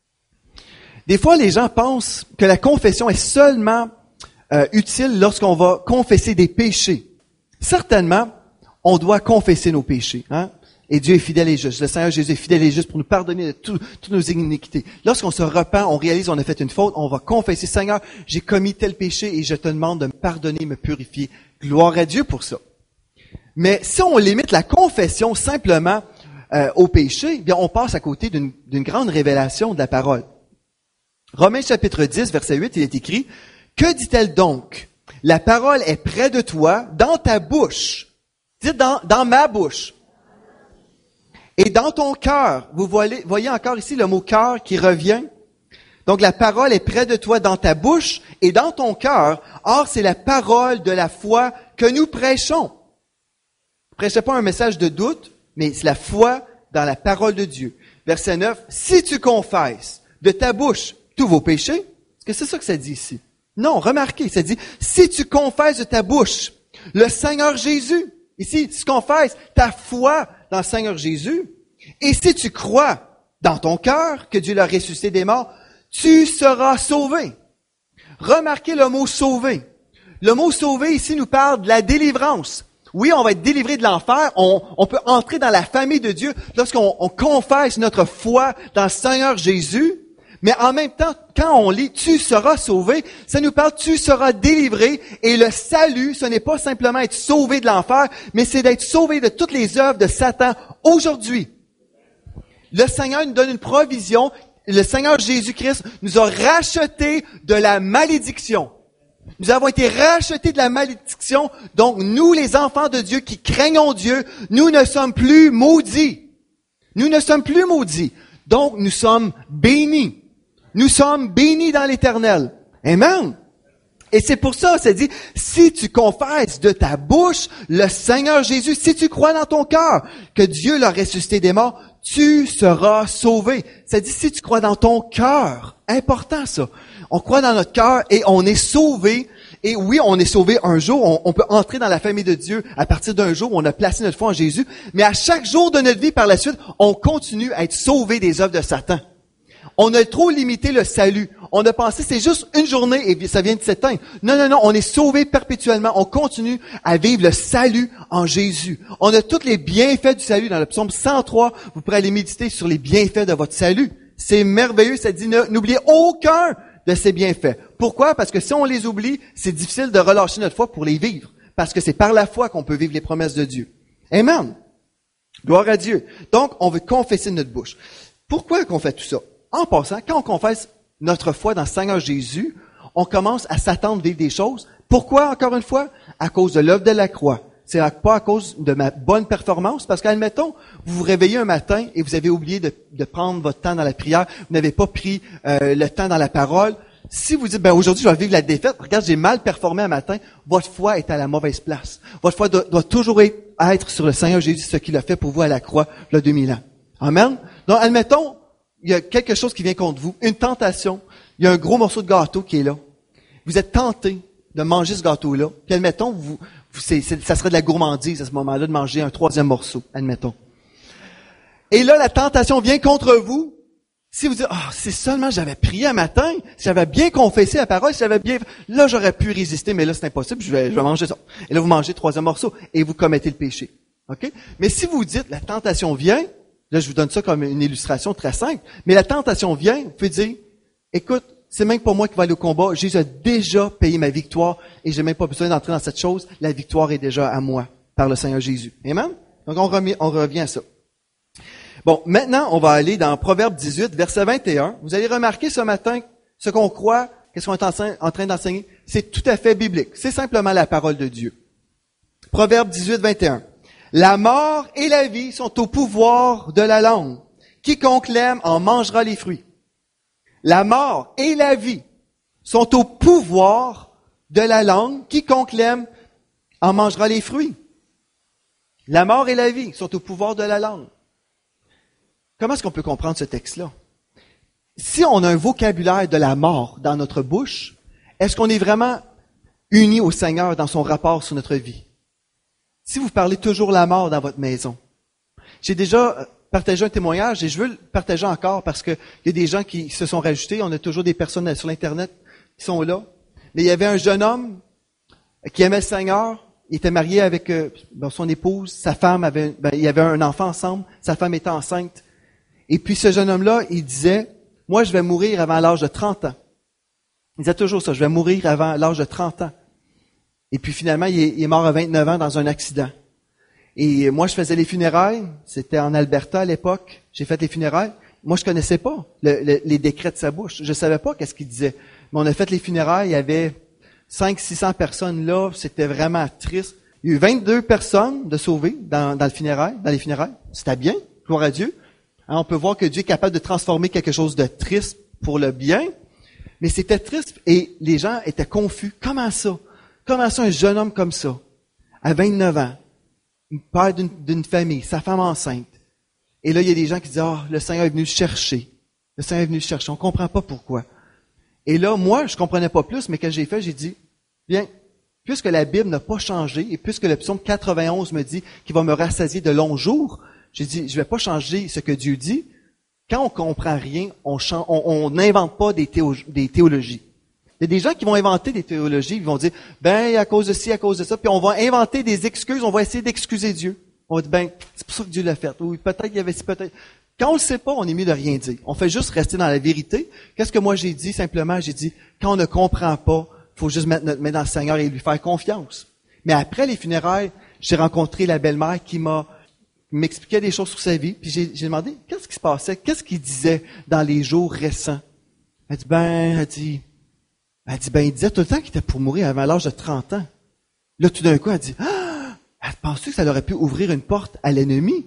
des fois les gens pensent que la confession est seulement utile lorsqu'on va confesser des péchés. Certainement, on doit confesser nos péchés, hein? Et Dieu est fidèle et juste. Le Seigneur Jésus est fidèle et juste pour nous pardonner de toutes nos iniquités. Lorsqu'on se repent, on réalise qu'on a fait une faute, on va confesser, Seigneur, j'ai commis tel péché et je te demande de me pardonner, me purifier. Gloire à Dieu pour ça. Mais si on limite la confession simplement au péché, bien on passe à côté d'une grande révélation de la parole. Romains chapitre 10, verset 8, il est écrit, « Que dit-elle donc? La parole est près de toi, dans ta bouche. » Dites dans ma bouche. Et dans ton cœur, vous voyez encore ici le mot cœur qui revient. Donc la parole est près de toi dans ta bouche et dans ton cœur. Or, c'est la parole de la foi que nous prêchons. Prêchez pas un message de doute, mais c'est la foi dans la parole de Dieu. Verset 9, si tu confesses de ta bouche tous vos péchés, est-ce que c'est ça que ça dit ici? Non, remarquez, ça dit, si tu confesses de ta bouche le Seigneur Jésus, ici, tu confesses ta foi dans le Seigneur Jésus, et si tu crois dans ton cœur que Dieu l'a ressuscité des morts, tu seras sauvé. Remarquez le mot sauvé. Le mot sauvé ici nous parle de la délivrance. Oui, on va être délivré de l'enfer, on peut entrer dans la famille de Dieu lorsqu'on confesse notre foi dans le Seigneur Jésus, mais en même temps, quand on lit « tu seras sauvé », ça nous parle « tu seras délivré » et le salut, ce n'est pas simplement être sauvé de l'enfer, mais c'est d'être sauvé de toutes les œuvres de Satan aujourd'hui. Le Seigneur nous donne une provision, le Seigneur Jésus-Christ nous a rachetés de la malédiction. Nous avons été rachetés de la malédiction, donc nous, les enfants de Dieu qui craignons Dieu, nous ne sommes plus maudits. Nous ne sommes plus maudits, donc nous sommes bénis. Nous sommes bénis dans l'Éternel. Amen. Et c'est pour ça, ça dit, si tu confesses de ta bouche le Seigneur Jésus, si tu crois dans ton cœur que Dieu l'a ressuscité des morts, tu seras sauvé. Ça dit, si tu crois dans ton cœur, important ça. On croit dans notre cœur et on est sauvé. Et oui, on est sauvé un jour, on peut entrer dans la famille de Dieu à partir d'un jour où on a placé notre foi en Jésus. Mais à chaque jour de notre vie par la suite, on continue à être sauvé des œuvres de Satan. On a trop limité le salut. On a pensé c'est juste une journée et ça vient de s'éteindre. Non, on est sauvé perpétuellement. On continue à vivre le salut en Jésus. On a tous les bienfaits du salut. Dans le psaume 103, vous pourrez aller méditer sur les bienfaits de votre salut. C'est merveilleux, ça dit n'oubliez aucun de ces bienfaits. Pourquoi? Parce que si on les oublie, c'est difficile de relâcher notre foi pour les vivre. Parce que c'est par la foi qu'on peut vivre les promesses de Dieu. Amen. Gloire à Dieu. Donc, on veut confesser de notre bouche. Pourquoi qu'on fait tout ça? En passant, quand on confesse notre foi dans le Seigneur Jésus, on commence à s'attendre à vivre des choses. Pourquoi, encore une fois? À cause de l'œuvre de la croix. C'est pas à cause de ma bonne performance, parce qu'admettons, vous vous réveillez un matin et vous avez oublié de prendre votre temps dans la prière, vous n'avez pas pris le temps dans la parole. Si vous dites, aujourd'hui, je vais vivre la défaite, regarde, j'ai mal performé un matin, votre foi est à la mauvaise place. Votre foi doit toujours être sur le Seigneur Jésus, ce qu'il a fait pour vous à la croix, il y a 2000 ans. Amen? Donc, admettons, il y a quelque chose qui vient contre vous, une tentation, il y a un gros morceau de gâteau qui est là. Vous êtes tenté de manger ce gâteau-là, puis admettons, ça serait de la gourmandise à ce moment-là de manger un 3e morceau, admettons. Et là, la tentation vient contre vous. Si vous dites, si seulement j'avais prié un matin, si j'avais bien confessé la parole, si j'avais bien, là, j'aurais pu résister, mais là, c'est impossible, je vais manger ça. Et là, vous mangez 3e morceau et vous commettez le péché. OK? Mais si vous dites, la tentation vient, là, je vous donne ça comme une illustration très simple, mais la tentation vient, vous pouvez dire, écoute, c'est même pas moi qui va aller au combat, Jésus a déjà payé ma victoire et j'ai même pas besoin d'entrer dans cette chose, la victoire est déjà à moi par le Seigneur Jésus. Amen? Donc, on revient à ça. Bon, maintenant, on va aller dans Proverbe 18, verset 21. Vous allez remarquer ce matin, ce qu'on croit, qu'est-ce qu'on est en train d'enseigner, c'est tout à fait biblique. C'est simplement la parole de Dieu. Proverbe 18, 21. La mort et la vie sont au pouvoir de la langue. Quiconque l'aime en mangera les fruits. La mort et la vie sont au pouvoir de la langue. Quiconque l'aime en mangera les fruits. La mort et la vie sont au pouvoir de la langue. Comment est-ce qu'on peut comprendre ce texte-là? Si on a un vocabulaire de la mort dans notre bouche, est-ce qu'on est vraiment unis au Seigneur dans son rapport sur notre vie? Si vous parlez toujours la mort dans votre maison, j'ai déjà partagé un témoignage et je veux le partager encore parce qu'il y a des gens qui se sont rajoutés. On a toujours des personnes sur l'Internet qui sont là. Mais il y avait un jeune homme qui aimait le Seigneur. Il était marié avec son épouse, sa femme il y avait un enfant ensemble, sa femme était enceinte. Et puis ce jeune homme-là, il disait, moi je vais mourir avant l'âge de 30 ans. Il disait toujours ça, je vais mourir avant l'âge de 30 ans. Et puis finalement, il est mort à 29 ans dans un accident. Et moi je faisais les funérailles, c'était en Alberta à l'époque, j'ai fait les funérailles. Moi je connaissais pas les décrets de sa bouche, je savais pas qu'est-ce qu'il disait. Mais on a fait les funérailles, il y avait 500-600 personnes là, c'était vraiment triste. Il y a eu 22 personnes de sauvées dans les funérailles. C'était bien, gloire à Dieu. On peut voir que Dieu est capable de transformer quelque chose de triste pour le bien, mais c'était triste et les gens étaient confus. Comment ça? Comment ça, un jeune homme comme ça, à 29 ans, père d'une famille, sa femme enceinte, et là, il y a des gens qui disent, le Seigneur est venu le chercher. Le Seigneur est venu le chercher. On comprend pas pourquoi. Et là, moi, je comprenais pas plus, mais qu'est-ce que j'ai fait? J'ai dit, bien, puisque la Bible n'a pas changé, et puisque le psaume 91 me dit qu'il va me rassasier de longs jours, j'ai dit, je vais pas changer ce que Dieu dit. Quand on comprend rien, on n'invente pas des théologies. Il y a des gens qui vont inventer des théologies, ils vont dire, à cause de ci, à cause de ça, puis on va inventer des excuses, on va essayer d'excuser Dieu. On va dire, c'est pour ça que Dieu l'a fait. Ou peut-être qu'il y avait ci, peut-être. Quand on le sait pas, on est mieux de rien dire. On fait juste rester dans la vérité. Qu'est-ce que moi j'ai dit? Simplement, j'ai dit, quand on ne comprend pas, faut juste mettre notre main dans le Seigneur et lui faire confiance. Mais après les funérailles, j'ai rencontré la belle-mère qui m'expliquait des choses sur sa vie, puis j'ai demandé, qu'est-ce qui se passait? Qu'est-ce qu'il disait dans les jours récents? Elle dit, il disait tout le temps qu'il était pour mourir avant l'âge de 30 ans. Là, tout d'un coup, elle dit, penses-tu que ça aurait pu ouvrir une porte à l'ennemi?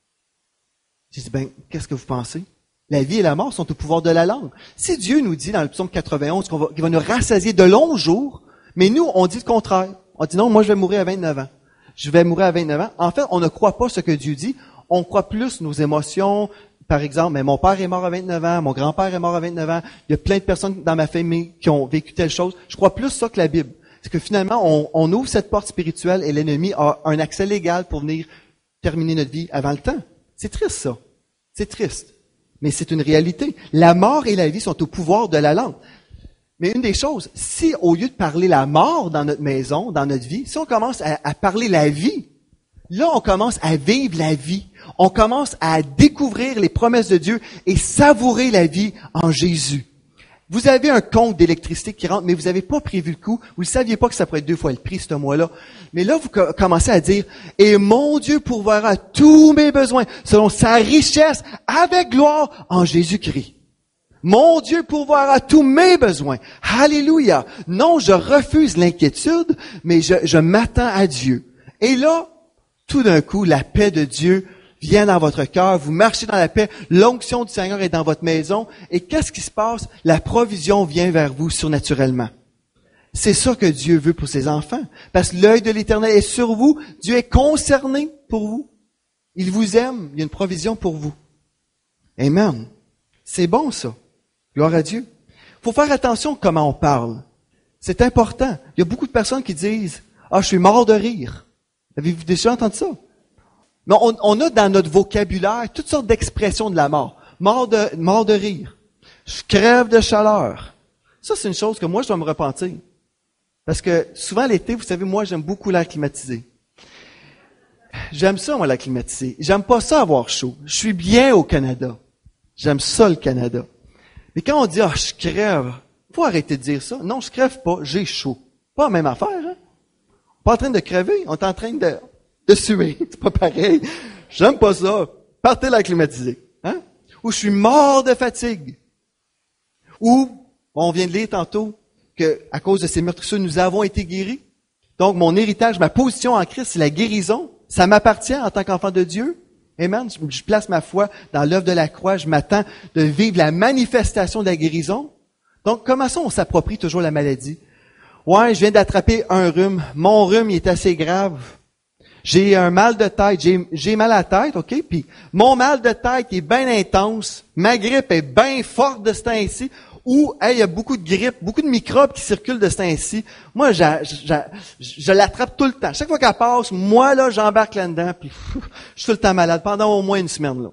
J'ai dit, qu'est-ce que vous pensez? La vie et la mort sont au pouvoir de la langue. Si Dieu nous dit dans le psaume 91 qu'il va nous rassasier de longs jours, mais nous, on dit le contraire. On dit non, moi je vais mourir à 29 ans. Je vais mourir à 29 ans. En fait, on ne croit pas ce que Dieu dit. On croit plus nos émotions. Par exemple, mon père est mort à 29 ans, mon grand-père est mort à 29 ans. Il y a plein de personnes dans ma famille qui ont vécu telle chose. Je crois plus ça que la Bible. C'est que finalement, on ouvre cette porte spirituelle et l'ennemi a un accès légal pour venir terminer notre vie avant le temps. C'est triste, ça. C'est triste. mais c'est une réalité. La mort et la vie sont au pouvoir de la langue. Mais une des choses, si au lieu de parler la mort dans notre maison, dans notre vie, si on commence à parler la vie, là on commence à vivre la vie. On commence à découvrir les promesses de Dieu et savourer la vie en Jésus. Vous avez un compte d'électricité qui rentre, mais vous n'avez pas prévu le coup. Vous ne saviez pas que ça pourrait être 2 fois le prix ce mois-là. Mais là, vous commencez à dire, « Et mon Dieu pourvoira tous mes besoins selon sa richesse avec gloire en Jésus-Christ. » Mon Dieu pourvoira tous mes besoins. Alléluia. Non, je refuse l'inquiétude, mais je m'attends à Dieu. Et là, tout d'un coup, la paix de Dieu vient dans votre cœur, vous marchez dans la paix, l'onction du Seigneur est dans votre maison, et qu'est-ce qui se passe? La provision vient vers vous surnaturellement. C'est ça que Dieu veut pour ses enfants, parce que l'œil de l'Éternel est sur vous, Dieu est concerné pour vous. Il vous aime, il y a une provision pour vous. Amen. C'est bon ça. Gloire à Dieu. Il faut faire attention comment on parle. C'est important. Il y a beaucoup de personnes qui disent, « Ah, je suis mort de rire. » Avez-vous déjà entendu ça? Mais on a dans notre vocabulaire toutes sortes d'expressions de la mort. Mort de rire. Je crève de chaleur. Ça, c'est une chose que moi, je dois me repentir. Parce que souvent, l'été, vous savez, moi, j'aime beaucoup l'air climatisé. J'aime ça, moi, l'air climatisé. J'aime pas ça avoir chaud. Je suis bien au Canada. J'aime ça, le Canada. Mais quand on dit, ah, je crève, faut arrêter de dire ça. Non, je crève pas, j'ai chaud. Pas la même affaire, hein? Pas en train de crever, on est en train de suer. C'est pas pareil. J'aime pas ça. Partez la climatiser. Hein? Ou je suis mort de fatigue. Ou, on vient de lire tantôt que à cause de ces meurtrissures, nous avons été guéris. Donc, mon héritage, ma position en Christ, c'est la guérison. Ça m'appartient en tant qu'enfant de Dieu. Amen. Je place ma foi dans l'œuvre de la croix. Je m'attends de vivre la manifestation de la guérison. Donc, comment ça, on s'approprie toujours la maladie? Ouais, je viens d'attraper un rhume. Mon rhume, il est assez grave. J'ai un mal de tête. J'ai mal à la tête, OK? Puis, mon mal de tête est bien intense. Ma grippe est bien forte de ce temps-ci. Ou, hey, il y a beaucoup de grippe, beaucoup de microbes qui circulent de ce temps-ci. Moi, je l'attrape tout le temps. Chaque fois qu'elle passe, moi, là, j'embarque là-dedans, puis je suis tout le temps malade, pendant au moins une semaine, là.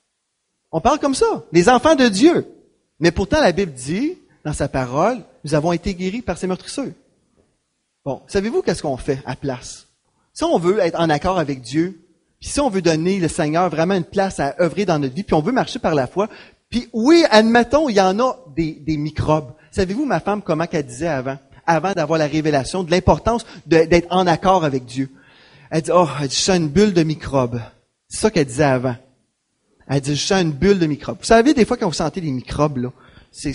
On parle comme ça, les enfants de Dieu. Mais pourtant, la Bible dit, dans sa parole, nous avons été guéris par ses meurtrissures. Bon, savez-vous qu'est-ce qu'on fait à place? Si on veut être en accord avec Dieu, puis si on veut donner le Seigneur vraiment une place à œuvrer dans notre vie, puis on veut marcher par la foi, puis oui, admettons, il y en a des microbes. Savez-vous, ma femme, comment qu'elle disait avant d'avoir la révélation de l'importance d'être en accord avec Dieu? Elle dit, je sens une bulle de microbes. C'est ça qu'elle disait avant. Elle dit, je sens une bulle de microbes. Vous savez, des fois, quand vous sentez des microbes, là, vous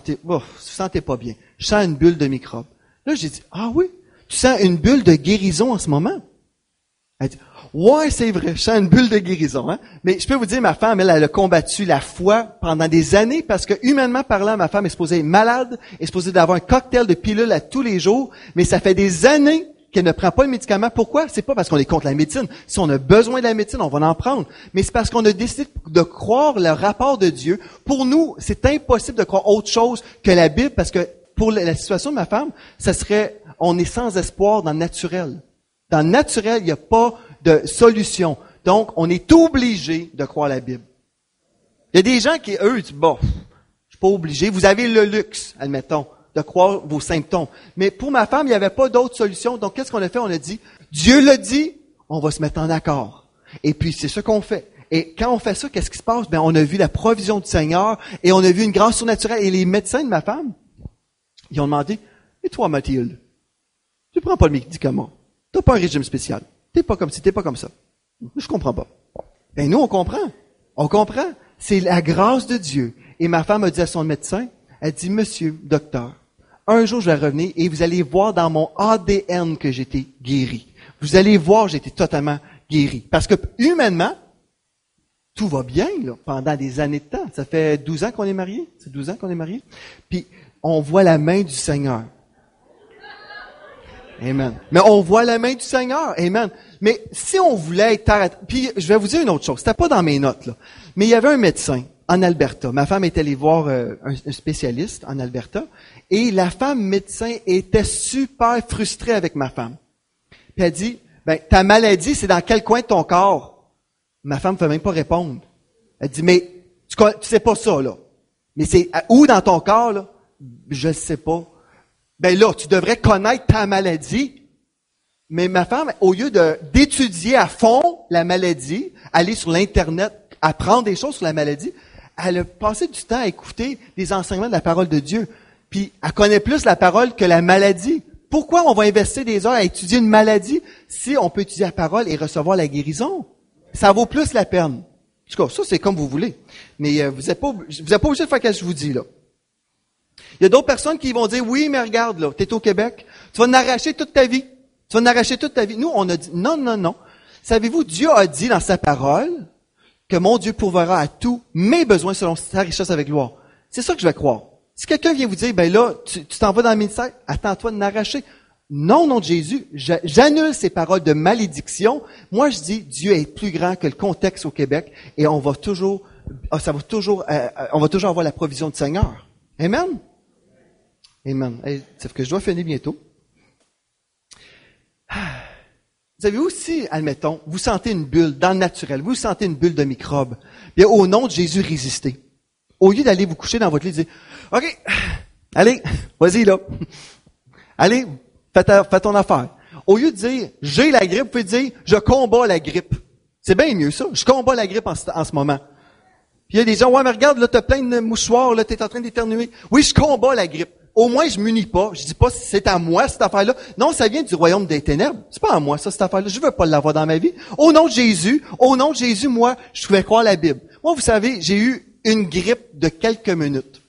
sentez pas bien. Je sens une bulle de microbes. Là, j'ai dit, ah oui, tu sens une bulle de guérison en ce moment? Elle dit, ouais, c'est vrai, je sens une bulle de guérison. Hein? Mais je peux vous dire, ma femme, elle a combattu la foi pendant des années parce que, humainement parlant, ma femme est supposée être malade, est supposée d'avoir un cocktail de pilules à tous les jours, mais ça fait des années qu'elle ne prend pas le médicament. Pourquoi? C'est pas parce qu'on est contre la médecine. Si on a besoin de la médecine, on va en prendre. Mais c'est parce qu'on a décidé de croire le rapport de Dieu. Pour nous, c'est impossible de croire autre chose que la Bible parce que pour la situation de ma femme, ça serait, on est sans espoir dans le naturel. Dans le naturel, il n'y a pas de solution. Donc, on est obligé de croire la Bible. Il y a des gens qui, eux, disent, bon, je suis pas obligé. Vous avez le luxe, admettons, de croire vos symptômes. Mais pour ma femme, il n'y avait pas d'autre solution. Donc, qu'est-ce qu'on a fait? On a dit, Dieu l'a dit, on va se mettre en accord. Et puis, c'est ce qu'on fait. Et quand on fait ça, qu'est-ce qui se passe? Ben, on a vu la provision du Seigneur et on a vu une grâce surnaturelle. Et les médecins de ma femme, ils ont demandé, et toi, Mathilde, tu prends pas le médicament. T'as pas un régime spécial. T'es pas comme ci, t'es pas comme ça. Je comprends pas. Ben, nous, on comprend. On comprend. C'est la grâce de Dieu. Et ma femme a dit à son médecin, elle dit, monsieur, docteur, un jour, je vais revenir et vous allez voir dans mon ADN que j'ai été guéri. Vous allez voir, j'ai été totalement guéri. Parce que, humainement, tout va bien, là, pendant des années de temps. Ça fait 12 ans qu'on est mariés. C'est 12 ans qu'on est mariés. Puis, on voit la main du Seigneur. Amen. Mais on voit la main du Seigneur. Amen. Mais si on voulait être... Puis, je vais vous dire une autre chose. C'était pas dans mes notes, là. Mais il y avait un médecin en Alberta. Ma femme est allée voir un spécialiste en Alberta. Et la femme médecin était super frustrée avec ma femme. Puis elle dit, ben, ta maladie, c'est dans quel coin de ton corps? Ma femme ne fait même pas répondre. Elle dit, mais Tu sais pas ça, là. Mais c'est où dans ton corps, là? Je ne sais pas. Ben là, tu devrais connaître ta maladie. Mais ma femme, au lieu d'étudier à fond la maladie, aller sur l'Internet, apprendre des choses sur la maladie, elle a passé du temps à écouter des enseignements de la parole de Dieu. Puis, elle connaît plus la parole que la maladie. Pourquoi on va investir des heures à étudier une maladie si on peut étudier la parole et recevoir la guérison? Ça vaut plus la peine. En tout cas, ça, c'est comme vous voulez. Mais vous n'êtes pas obligé de faire ce que je vous dis, là. Il y a d'autres personnes qui vont dire, oui, mais regarde, là, tu es au Québec, tu vas en arracher toute ta vie. Tu vas en arracher toute ta vie. Nous, on a dit, non, non, non. Savez-vous, Dieu a dit dans sa parole que mon Dieu pourvoira à tous mes besoins selon sa richesse avec gloire. C'est ça que je vais croire. Si quelqu'un vient vous dire, ben là, tu t'en vas dans le ministère, attends-toi de n'arracher. Non, non de Jésus, j'annule ces paroles de malédiction. Moi, je dis, Dieu est plus grand que le contexte au Québec et on va toujours avoir la provision du Seigneur. Amen? Amen. Hey, sauf que je dois finir bientôt. Vous avez aussi, admettons, vous sentez une bulle dans le naturel, vous sentez une bulle de microbes. Bien, au nom de Jésus, résistez. Au lieu d'aller vous coucher dans votre lit et dire, OK, allez, vas-y là. Allez, fais ton affaire. Au lieu de dire, j'ai la grippe, vous pouvez dire, je combats la grippe. C'est bien mieux ça. Je combats la grippe en ce moment. Puis il y a des gens, ouais, mais regarde, là, t'as plein de mouchoirs, là, t'es en train d'éternuer. Oui, je combats la grippe. Au moins, je m'unis pas. Je dis pas c'est à moi, cette affaire-là. Non, ça vient du royaume des ténèbres. C'est pas à moi, ça, cette affaire-là. Je veux pas l'avoir dans ma vie. Au nom de Jésus, moi, je pouvais croire la Bible. Moi, vous savez, j'ai eu une grippe de quelques minutes.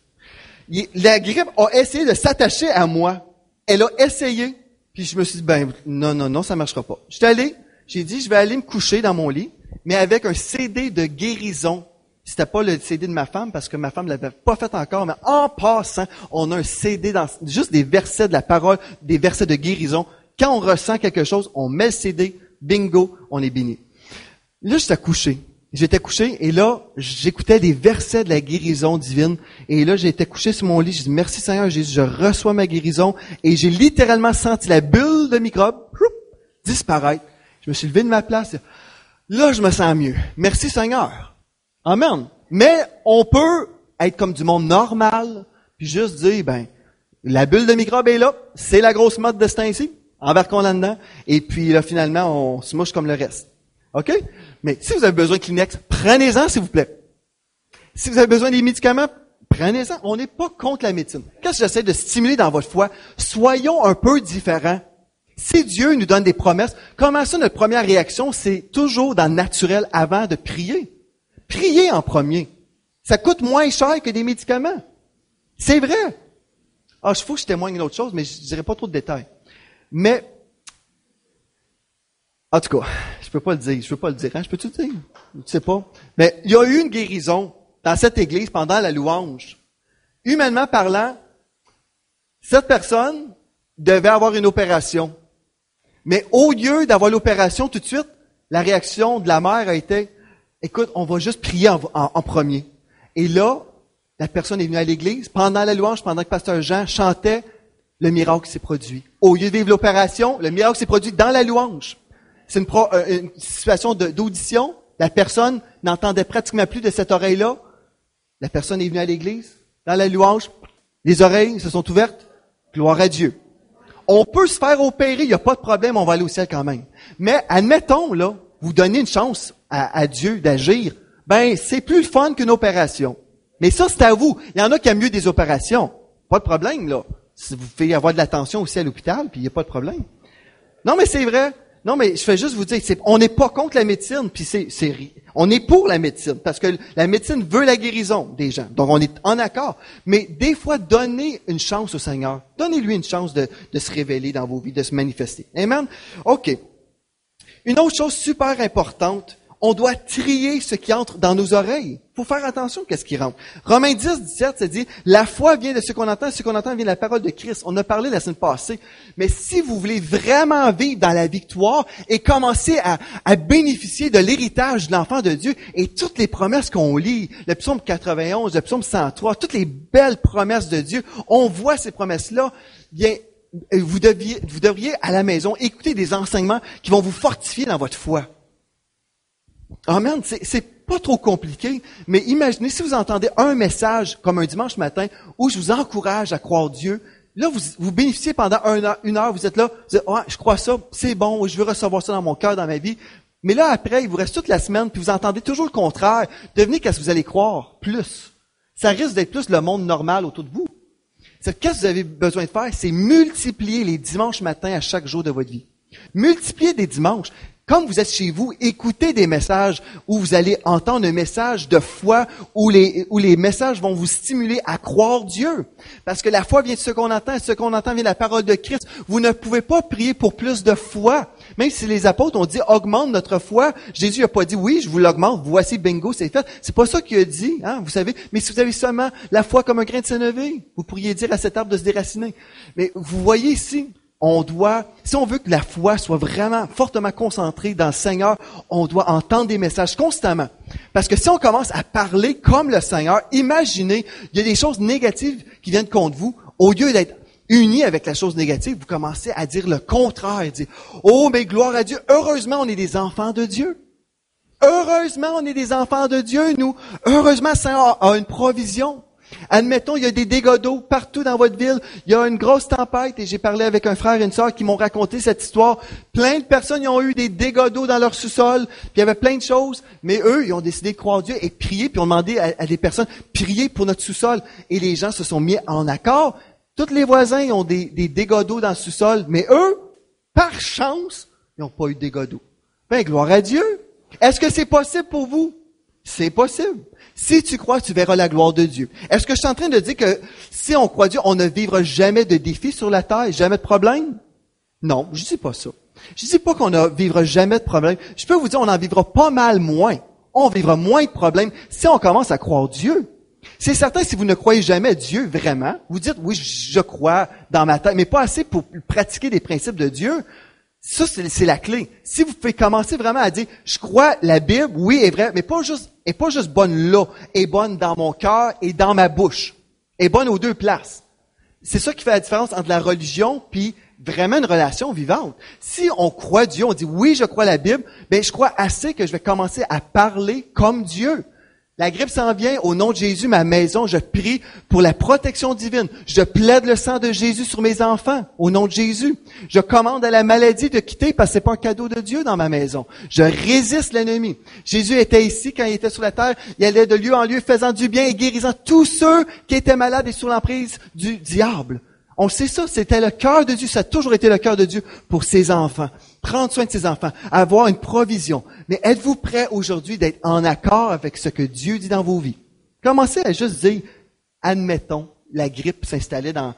La grippe a essayé de s'attacher à moi. Elle a essayé. Puis je me suis dit, ben, non, ça marchera pas. J'ai dit, je vais aller me coucher dans mon lit, mais avec un CD de guérison. C'était pas le CD de ma femme, parce que ma femme l'avait pas fait encore, mais en passant, on a un CD juste des versets de la parole, des versets de guérison. Quand on ressent quelque chose, on met le CD, bingo, on est béni. Là, J'étais couché, et là, j'écoutais des versets de la guérison divine, et là, j'étais couché sur mon lit, j'ai dit, merci Seigneur Jésus, je reçois ma guérison, et j'ai littéralement senti la bulle de microbes disparaître. Je me suis levé de ma place, là, je me sens mieux. Merci Seigneur. Amen. Mais on peut être comme du monde normal, puis juste dire, ben, la bulle de microbe est là, c'est la grosse mode de ce temps-ci, embarquons là-dedans, et puis là, finalement, on se mouche comme le reste. OK? Mais si vous avez besoin de Kleenex, prenez-en, s'il vous plaît. Si vous avez besoin des médicaments, prenez-en. On n'est pas contre la médecine. Qu'est-ce que j'essaie de stimuler dans votre foi? Soyons un peu différents. Si Dieu nous donne des promesses, comment ça, notre première réaction, c'est toujours dans le naturel avant de prier? Priez en premier. Ça coûte moins cher que des médicaments. C'est vrai. Il faut que je témoigne d'une autre chose, mais je ne dirai pas trop de détails. Mais, en tout cas, je peux pas le dire. Hein? Je peux-tu le dire? Je ne sais pas. Mais il y a eu une guérison dans cette église pendant la louange. Humainement parlant, cette personne devait avoir une opération. Mais au lieu d'avoir l'opération tout de suite, la réaction de la mère a été, écoute, on va juste prier en premier. Et là, la personne est venue à l'église. Pendant la louange, pendant que pasteur Jean chantait, le miracle s'est produit. Au lieu de vivre l'opération, le miracle s'est produit dans la louange. C'est une situation d'audition. La personne n'entendait pratiquement plus de cette oreille-là. La personne est venue à l'église. Dans la louange, les oreilles se sont ouvertes. Gloire à Dieu. On peut se faire opérer, il n'y a pas de problème, on va aller au ciel quand même. Mais admettons, là, vous donnez une chance à Dieu d'agir, ben c'est plus le fun qu'une opération. Mais ça, c'est à vous. Il y en a qui aiment mieux des opérations. Pas de problème, là. Si vous faites avoir de l'attention aussi à l'hôpital, puis il n'y a pas de problème. Non, mais c'est vrai. Non, mais je fais juste vous dire, on n'est pas contre la médecine, puis on est pour la médecine, parce que la médecine veut la guérison des gens. Donc, on est en accord. Mais des fois, donnez une chance au Seigneur. Donnez-lui une chance de se révéler dans vos vies, de se manifester. Amen? OK. Une autre chose super importante, on doit trier ce qui entre dans nos oreilles. Il faut faire attention à ce qui rentre. Romains 10, 17, ça dit, la foi vient de ce qu'on entend, ce qu'on entend vient de la parole de Christ. On a parlé la semaine passée. Mais si vous voulez vraiment vivre dans la victoire et commencer à bénéficier de l'héritage de l'enfant de Dieu et toutes les promesses qu'on lit, le psaume 91, le psaume 103, toutes les belles promesses de Dieu, on voit ces promesses-là, bien, vous devriez à la maison écouter des enseignements qui vont vous fortifier dans votre foi. Amen. C'est pas trop compliqué, mais imaginez si vous entendez un message comme un dimanche matin où je vous encourage à croire Dieu. Là, vous bénéficiez pendant une heure, vous êtes là, vous dites, je crois ça, c'est bon, je veux recevoir ça dans mon cœur, dans ma vie. Mais là, après, il vous reste toute la semaine, puis vous entendez toujours le contraire. Devenez qu'est-ce que vous allez croire plus. Ça risque d'être plus le monde normal autour de vous. Qu'est-ce que vous avez besoin de faire? C'est multiplier les dimanches matins à chaque jour de votre vie. Multiplier des dimanches. Comme vous êtes chez vous, écoutez des messages où vous allez entendre un message de foi, où les messages vont vous stimuler à croire Dieu. Parce que la foi vient de ce qu'on entend, et ce qu'on entend vient de la parole de Christ. Vous ne pouvez pas prier pour plus de foi. Même si les apôtres ont dit « augmente notre foi », Jésus n'a pas dit « oui, je vous l'augmente, voici, bingo, c'est fait ». C'est pas ça qu'il a dit, hein, vous savez. Mais si vous avez seulement la foi comme un grain de sénévé, vous pourriez dire à cet arbre de se déraciner. Mais vous voyez ici, si on veut que la foi soit vraiment fortement concentrée dans le Seigneur, on doit entendre des messages constamment. Parce que si on commence à parler comme le Seigneur, imaginez, il y a des choses négatives qui viennent contre vous. Au lieu d'être unis avec la chose négative, vous commencez à dire le contraire. Dire, oh, mais gloire à Dieu, heureusement on est des enfants de Dieu. Heureusement on est des enfants de Dieu, nous. Heureusement le Seigneur a une provision. Admettons, il y a des dégâts d'eau partout dans votre ville. Il y a une grosse tempête et j'ai parlé avec un frère et une sœur qui m'ont raconté cette histoire. Plein de personnes ont eu des dégâts d'eau dans leur sous-sol. Puis il y avait plein de choses. Mais eux, ils ont décidé de croire Dieu et de prier. Puis ont demandé à des personnes, prier pour notre sous-sol. Et les gens se sont mis en accord. Tous les voisins ont des dégâts d'eau dans le sous-sol. Mais eux, par chance, ils n'ont pas eu de dégâts d'eau. Ben, gloire à Dieu. Est-ce que c'est possible pour vous? C'est possible. Si tu crois, tu verras la gloire de Dieu. Est-ce que je suis en train de dire que si on croit Dieu, on ne vivra jamais de défis sur la terre, jamais de problème? Non, je dis pas ça. Je dis pas qu'on ne vivra jamais de problème. Je peux vous dire, on en vivra pas mal moins. On vivra moins de problèmes si on commence à croire Dieu. C'est certain, si vous ne croyez jamais Dieu vraiment, vous dites, oui, je crois dans ma tête, mais pas assez pour pratiquer des principes de Dieu. Ça, c'est la clé. Si vous pouvez commencer vraiment à dire, je crois la Bible, oui, est vrai, mais pas juste bonne là, est bonne dans mon cœur et dans ma bouche. Est bonne aux deux places. C'est ça qui fait la différence entre la religion puis vraiment une relation vivante. Si on croit Dieu, on dit, oui, je crois la Bible, ben, je crois assez que je vais commencer à parler comme Dieu. La grippe s'en vient, au nom de Jésus, ma maison, je prie pour la protection divine. Je plaide le sang de Jésus sur mes enfants, au nom de Jésus. Je commande à la maladie de quitter parce que c'est pas un cadeau de Dieu dans ma maison. Je résiste l'ennemi. Jésus était ici quand il était sur la terre. Il allait de lieu en lieu faisant du bien et guérissant tous ceux qui étaient malades et sous l'emprise du diable. On sait ça, c'était le cœur de Dieu, ça a toujours été le cœur de Dieu pour ses enfants. Prendre soin de ses enfants, avoir une provision. Mais êtes-vous prêts aujourd'hui d'être en accord avec ce que Dieu dit dans vos vies? Commencez à juste dire, admettons, la grippe s'installait dans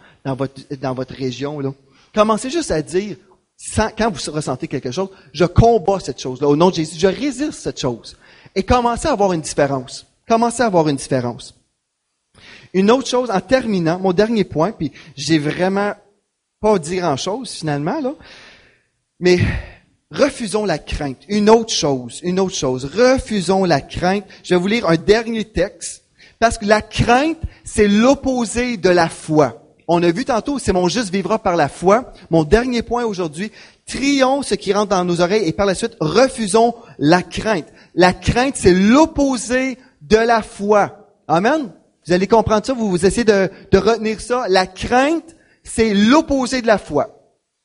votre région, là. Commencez juste à dire, quand vous ressentez quelque chose, je combats cette chose-là. Au nom de Jésus, je résiste cette chose. Et commencez à avoir une différence. Commencez à avoir une différence. Une autre chose, en terminant, mon dernier point, puis j'ai vraiment pas dit grand-chose finalement, là, mais refusons la crainte. Une autre chose, refusons la crainte. Je vais vous lire un dernier texte, parce que la crainte, c'est l'opposé de la foi. On a vu tantôt, c'est mon juste vivra par la foi. Mon dernier point aujourd'hui, trions ce qui rentre dans nos oreilles et par la suite, refusons la crainte. La crainte, c'est l'opposé de la foi. Amen? Vous allez comprendre ça, vous essayez de retenir ça. La crainte, c'est l'opposé de la foi.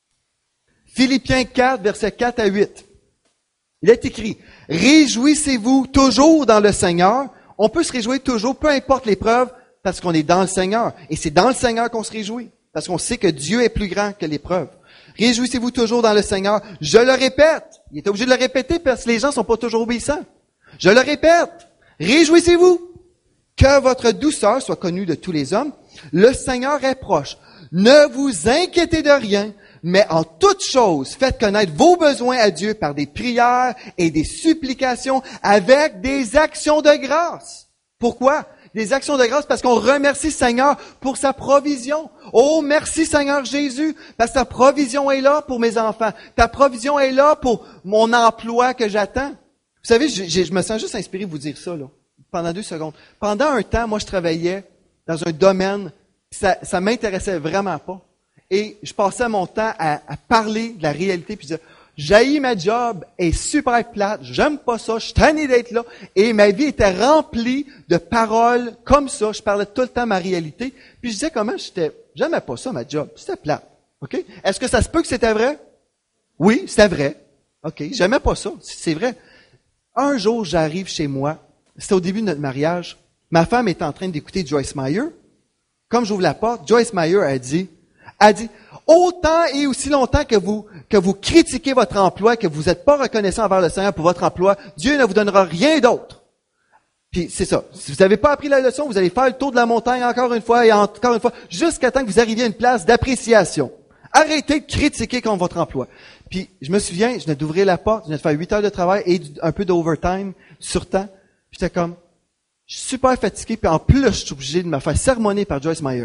Philippiens 4, versets 4 à 8. Il est écrit, « Réjouissez-vous toujours dans le Seigneur. » On peut se réjouir toujours, peu importe l'épreuve, parce qu'on est dans le Seigneur. Et c'est dans le Seigneur qu'on se réjouit, parce qu'on sait que Dieu est plus grand que l'épreuve. « Réjouissez-vous toujours dans le Seigneur. » Je le répète. Il est obligé de le répéter parce que les gens sont pas toujours obéissants. Je le répète. Réjouissez-vous. Que votre douceur soit connue de tous les hommes. Le Seigneur est proche. Ne vous inquiétez de rien, mais en toute chose, faites connaître vos besoins à Dieu par des prières et des supplications avec des actions de grâce. Pourquoi? Des actions de grâce parce qu'on remercie le Seigneur pour sa provision. Oh, merci Seigneur Jésus, parce que ta provision est là pour mes enfants. Ta provision est là pour mon emploi que j'attends. Vous savez, je me sens juste inspiré de vous dire ça, là. Pendant 2 secondes. Pendant un temps, moi, je travaillais dans un domaine, ça m'intéressait vraiment pas. Et je passais mon temps à parler de la réalité, puis j'haïs ma job, est super plate, j'aime pas ça, je suis tanné d'être là. Et ma vie était remplie de paroles comme ça. Je parlais tout le temps de ma réalité. Puis je disais comment j'aimais pas ça, ma job. C'était plate. OK? Est-ce que ça se peut que c'était vrai? Oui, c'était vrai. OK? J'aimais pas ça. C'est vrai. Un jour, j'arrive chez moi. C'était au début de notre mariage. Ma femme est en train d'écouter Joyce Meyer. Comme j'ouvre la porte, Joyce Meyer a dit, autant et aussi longtemps que vous critiquez votre emploi, que vous n'êtes pas reconnaissant envers le Seigneur pour votre emploi, Dieu ne vous donnera rien d'autre. Puis c'est ça. Si vous n'avez pas appris la leçon, vous allez faire le tour de la montagne encore une fois et encore une fois, jusqu'à temps que vous arriviez à une place d'appréciation. Arrêtez de critiquer contre votre emploi. Puis je me souviens, je venais d'ouvrir la porte, je venais de faire 8 heures de travail et un peu d'overtime sur temps. Puis j'étais comme, je suis super fatigué, puis en plus, je suis obligé de me faire sermonner par Joyce Meyer.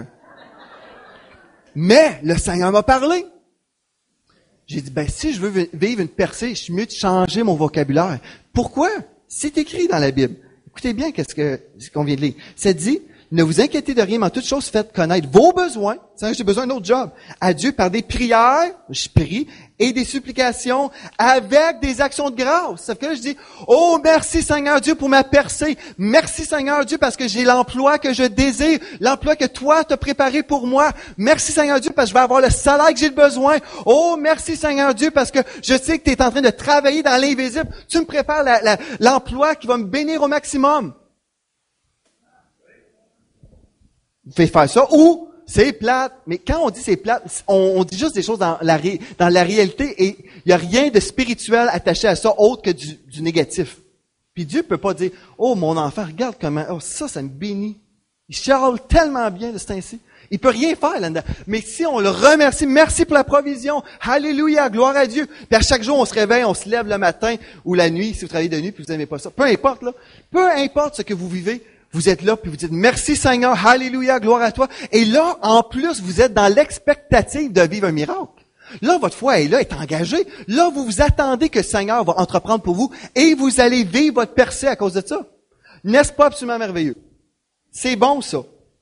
Mais le Seigneur m'a parlé. J'ai dit, si je veux vivre une percée, je suis mieux de changer mon vocabulaire. Pourquoi? C'est écrit dans la Bible. Écoutez bien ce qu'on vient de lire. Ça dit, ne vous inquiétez de rien, mais en toute chose, faites connaître vos besoins. J'ai besoin d'un autre job. À Dieu par des prières, je prie, et des supplications avec des actions de grâce. Ça fait que là, je dis, oh, merci Seigneur Dieu pour ma percée. Merci Seigneur Dieu parce que j'ai l'emploi que je désire, l'emploi que toi t'as préparé pour moi. Merci Seigneur Dieu parce que je vais avoir le salaire que j'ai besoin. Oh, merci Seigneur Dieu parce que je sais que tu es en train de travailler dans l'invisible. Tu me prépares l'emploi qui va me bénir au maximum. Vous faites faire ça, ou c'est plate. Mais quand on dit c'est plate, on dit juste des choses dans la réalité et il n'y a rien de spirituel attaché à ça autre que du négatif. Puis Dieu peut pas dire, oh mon enfant, regarde comment, oh ça me bénit. Il chiale tellement bien de ce temps-ci. Il peut rien faire là-dedans. Mais si on le remercie, merci pour la provision. Alléluia, gloire à Dieu. Puis à chaque jour, on se réveille, on se lève le matin ou la nuit, si vous travaillez de nuit puis vous n'aimez pas ça. Peu importe là. Peu importe ce que vous vivez. Vous êtes là, puis vous dites, merci Seigneur, alléluia, gloire à toi. Et là, en plus, vous êtes dans l'expectative de vivre un miracle. Là, votre foi est là, est engagée. Là, vous vous attendez que le Seigneur va entreprendre pour vous et vous allez vivre votre percée à cause de ça. N'est-ce pas absolument merveilleux? C'est bon, ça.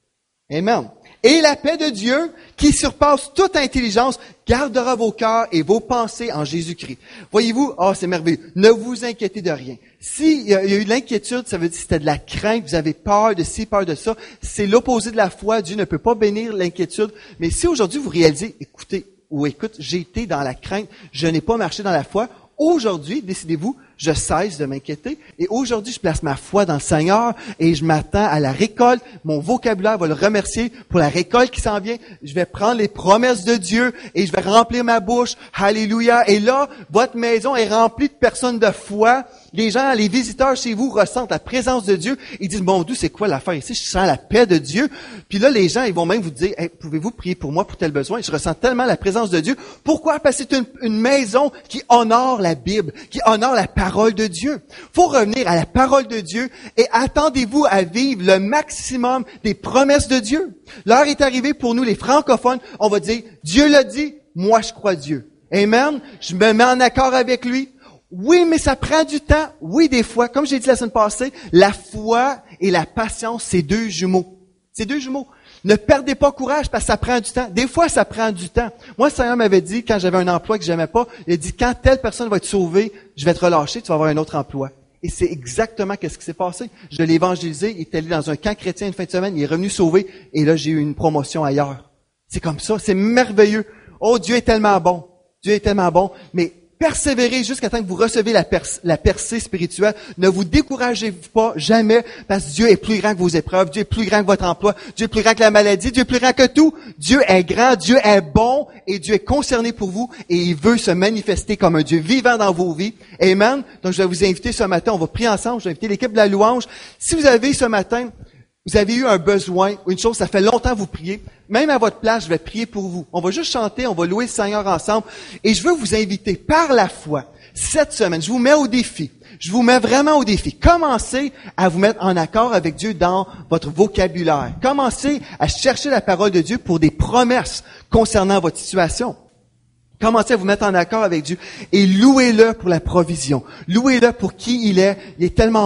Amen. Et la paix de Dieu, qui surpasse toute intelligence, gardera vos cœurs et vos pensées en Jésus-Christ. Voyez-vous, c'est merveilleux. Ne vous inquiétez de rien. S'il y a eu de l'inquiétude, ça veut dire que c'était de la crainte, vous avez peur de ci, peur de ça. C'est l'opposé de la foi. Dieu ne peut pas bénir l'inquiétude. Mais si aujourd'hui vous réalisez, écoute, j'ai été dans la crainte, je n'ai pas marché dans la foi, aujourd'hui, décidez-vous, je cesse de m'inquiéter. Et aujourd'hui, je place ma foi dans le Seigneur et je m'attends à la récolte. Mon vocabulaire va le remercier pour la récolte qui s'en vient. Je vais prendre les promesses de Dieu et je vais remplir ma bouche. Alléluia. Et là, votre maison est remplie de personnes de foi. Les gens, les visiteurs chez vous ressentent la présence de Dieu. Ils disent, mon Dieu, c'est quoi l'affaire ici? Je sens la paix de Dieu. Puis là, les gens, ils vont même vous dire, hey, pouvez-vous prier pour moi pour tel besoin? Je ressens tellement la présence de Dieu. Pourquoi? Parce que c'est une maison qui honore la Bible, qui honore la parole de Dieu. Faut revenir à la parole de Dieu et attendez-vous à vivre le maximum des promesses de Dieu. L'heure est arrivée pour nous, les francophones. On va dire, Dieu l'a dit, moi je crois Dieu. Amen. Je me mets en accord avec lui. Oui, mais ça prend du temps. Oui, des fois, comme j'ai dit la semaine passée, la foi et la patience, c'est deux jumeaux. C'est deux jumeaux. Ne perdez pas courage parce que ça prend du temps. Des fois, ça prend du temps. Moi, le Seigneur m'avait dit, quand j'avais un emploi que j'aimais pas, il a dit, quand telle personne va être sauvée, je vais te relâcher, tu vas avoir un autre emploi. Et c'est exactement ce qui s'est passé. Je l'ai évangélisé, il est allé dans un camp chrétien une fin de semaine, il est revenu sauvé, et là, j'ai eu une promotion ailleurs. C'est comme ça, c'est merveilleux. Oh, Dieu est tellement bon. Dieu est tellement bon, mais persévérez jusqu'à temps que vous recevez la percée spirituelle. Ne vous découragez pas jamais parce que Dieu est plus grand que vos épreuves. Dieu est plus grand que votre emploi. Dieu est plus grand que la maladie. Dieu est plus grand que tout. Dieu est grand. Dieu est bon et Dieu est concerné pour vous et il veut se manifester comme un Dieu vivant dans vos vies. Amen. Donc, je vais vous inviter ce matin. On va prier ensemble. Je vais inviter l'équipe de la louange. Si vous avez ce matin, vous avez eu un besoin, une chose, ça fait longtemps que vous priez. Même à votre place, je vais prier pour vous. On va juste chanter, on va louer le Seigneur ensemble. Et je veux vous inviter par la foi, cette semaine, je vous mets au défi. Je vous mets vraiment au défi. Commencez à vous mettre en accord avec Dieu dans votre vocabulaire. Commencez à chercher la parole de Dieu pour des promesses concernant votre situation. Commencez à vous mettre en accord avec Dieu et louez-le pour la provision. Louez-le pour qui il est. Il est tellement beau.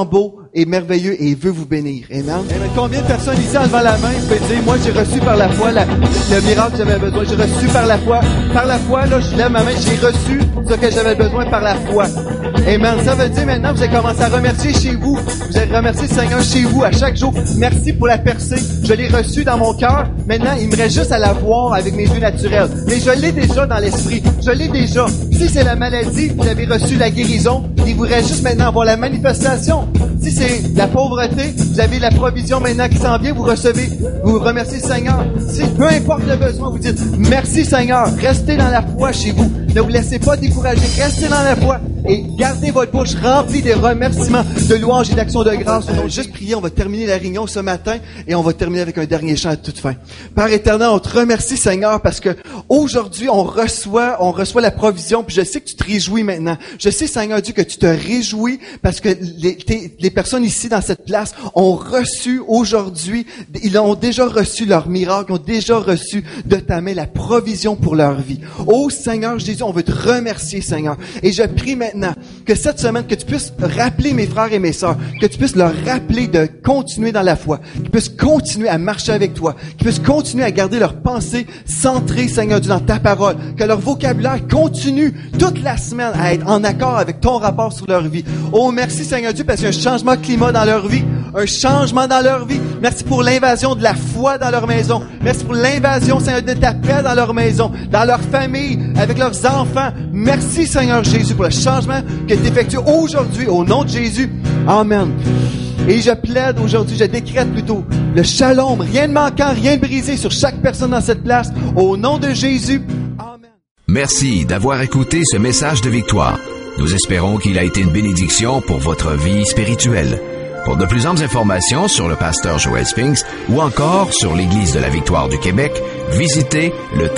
est merveilleux et il veut vous bénir. Amen. Amen. Combien de personnes ici en levant la main peuvent dire, moi j'ai reçu par la foi le miracle que j'avais besoin. J'ai reçu par la foi. Par la foi, là, je lève ma main, j'ai reçu ce que j'avais besoin par la foi. Amen. Ça veut dire maintenant, vous allez commencer à remercier chez vous. Vous allez remercier le Seigneur chez vous à chaque jour. Merci pour la percée. Je l'ai reçue dans mon cœur. Maintenant, il me reste juste à la voir avec mes yeux naturels. Mais je l'ai déjà dans l'esprit. Je l'ai déjà. Si c'est la maladie, vous avez reçu la guérison. Il vous reste juste maintenant à voir la manifestation. Si c'est la pauvreté, vous avez la provision maintenant qui s'en vient. Vous recevez. Vous remerciez le Seigneur. Si peu importe le besoin, vous dites merci Seigneur. Restez dans la foi chez vous. Ne vous laissez pas décourager. Restez dans la foi. Et gardez votre bouche remplie de remerciements, de louanges et d'actions de grâce. On va juste prier, on va terminer la réunion ce matin et on va terminer avec un dernier chant à toute fin. Père éternel, on te remercie Seigneur parce que aujourd'hui on reçoit la provision, puis je sais que tu te réjouis maintenant. Je sais Seigneur Dieu que tu te réjouis parce que les personnes ici dans cette place ont reçu aujourd'hui, ils ont déjà reçu leur miracle, ont déjà reçu de ta main la provision pour leur vie. Oh Seigneur Jésus, on veut te remercier Seigneur. Et je prie maintenant que cette semaine, que tu puisses rappeler mes frères et mes sœurs, que tu puisses leur rappeler de continuer dans la foi, qu'ils puissent continuer à marcher avec toi, qu'ils puissent continuer à garder leurs pensées centrées, Seigneur Dieu, dans ta parole, que leur vocabulaire continue toute la semaine à être en accord avec ton rapport sur leur vie. Oh, merci Seigneur Dieu, parce qu'il y a un changement de climat dans leur vie, un changement dans leur vie. Merci pour l'invasion de la foi dans leur maison. Merci pour l'invasion, Seigneur, de ta paix dans leur maison, dans leur famille, avec leurs enfants. Merci Seigneur Jésus pour le changement que tu effectues aujourd'hui au nom de Jésus. Amen. Et je plaide aujourd'hui, je décrète plutôt le shalom, rien de manquant, rien de brisé sur chaque personne dans cette place. Au nom de Jésus. Amen. Merci d'avoir écouté ce message de victoire. Nous espérons qu'il a été une bénédiction pour votre vie spirituelle. Pour de plus amples informations sur le pasteur Joel Spinks ou encore sur l'Église de la Victoire du Québec, visitez le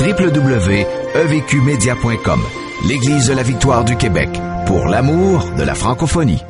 www.evqmedia.com. L'Église de la Victoire du Québec, pour l'amour de la francophonie.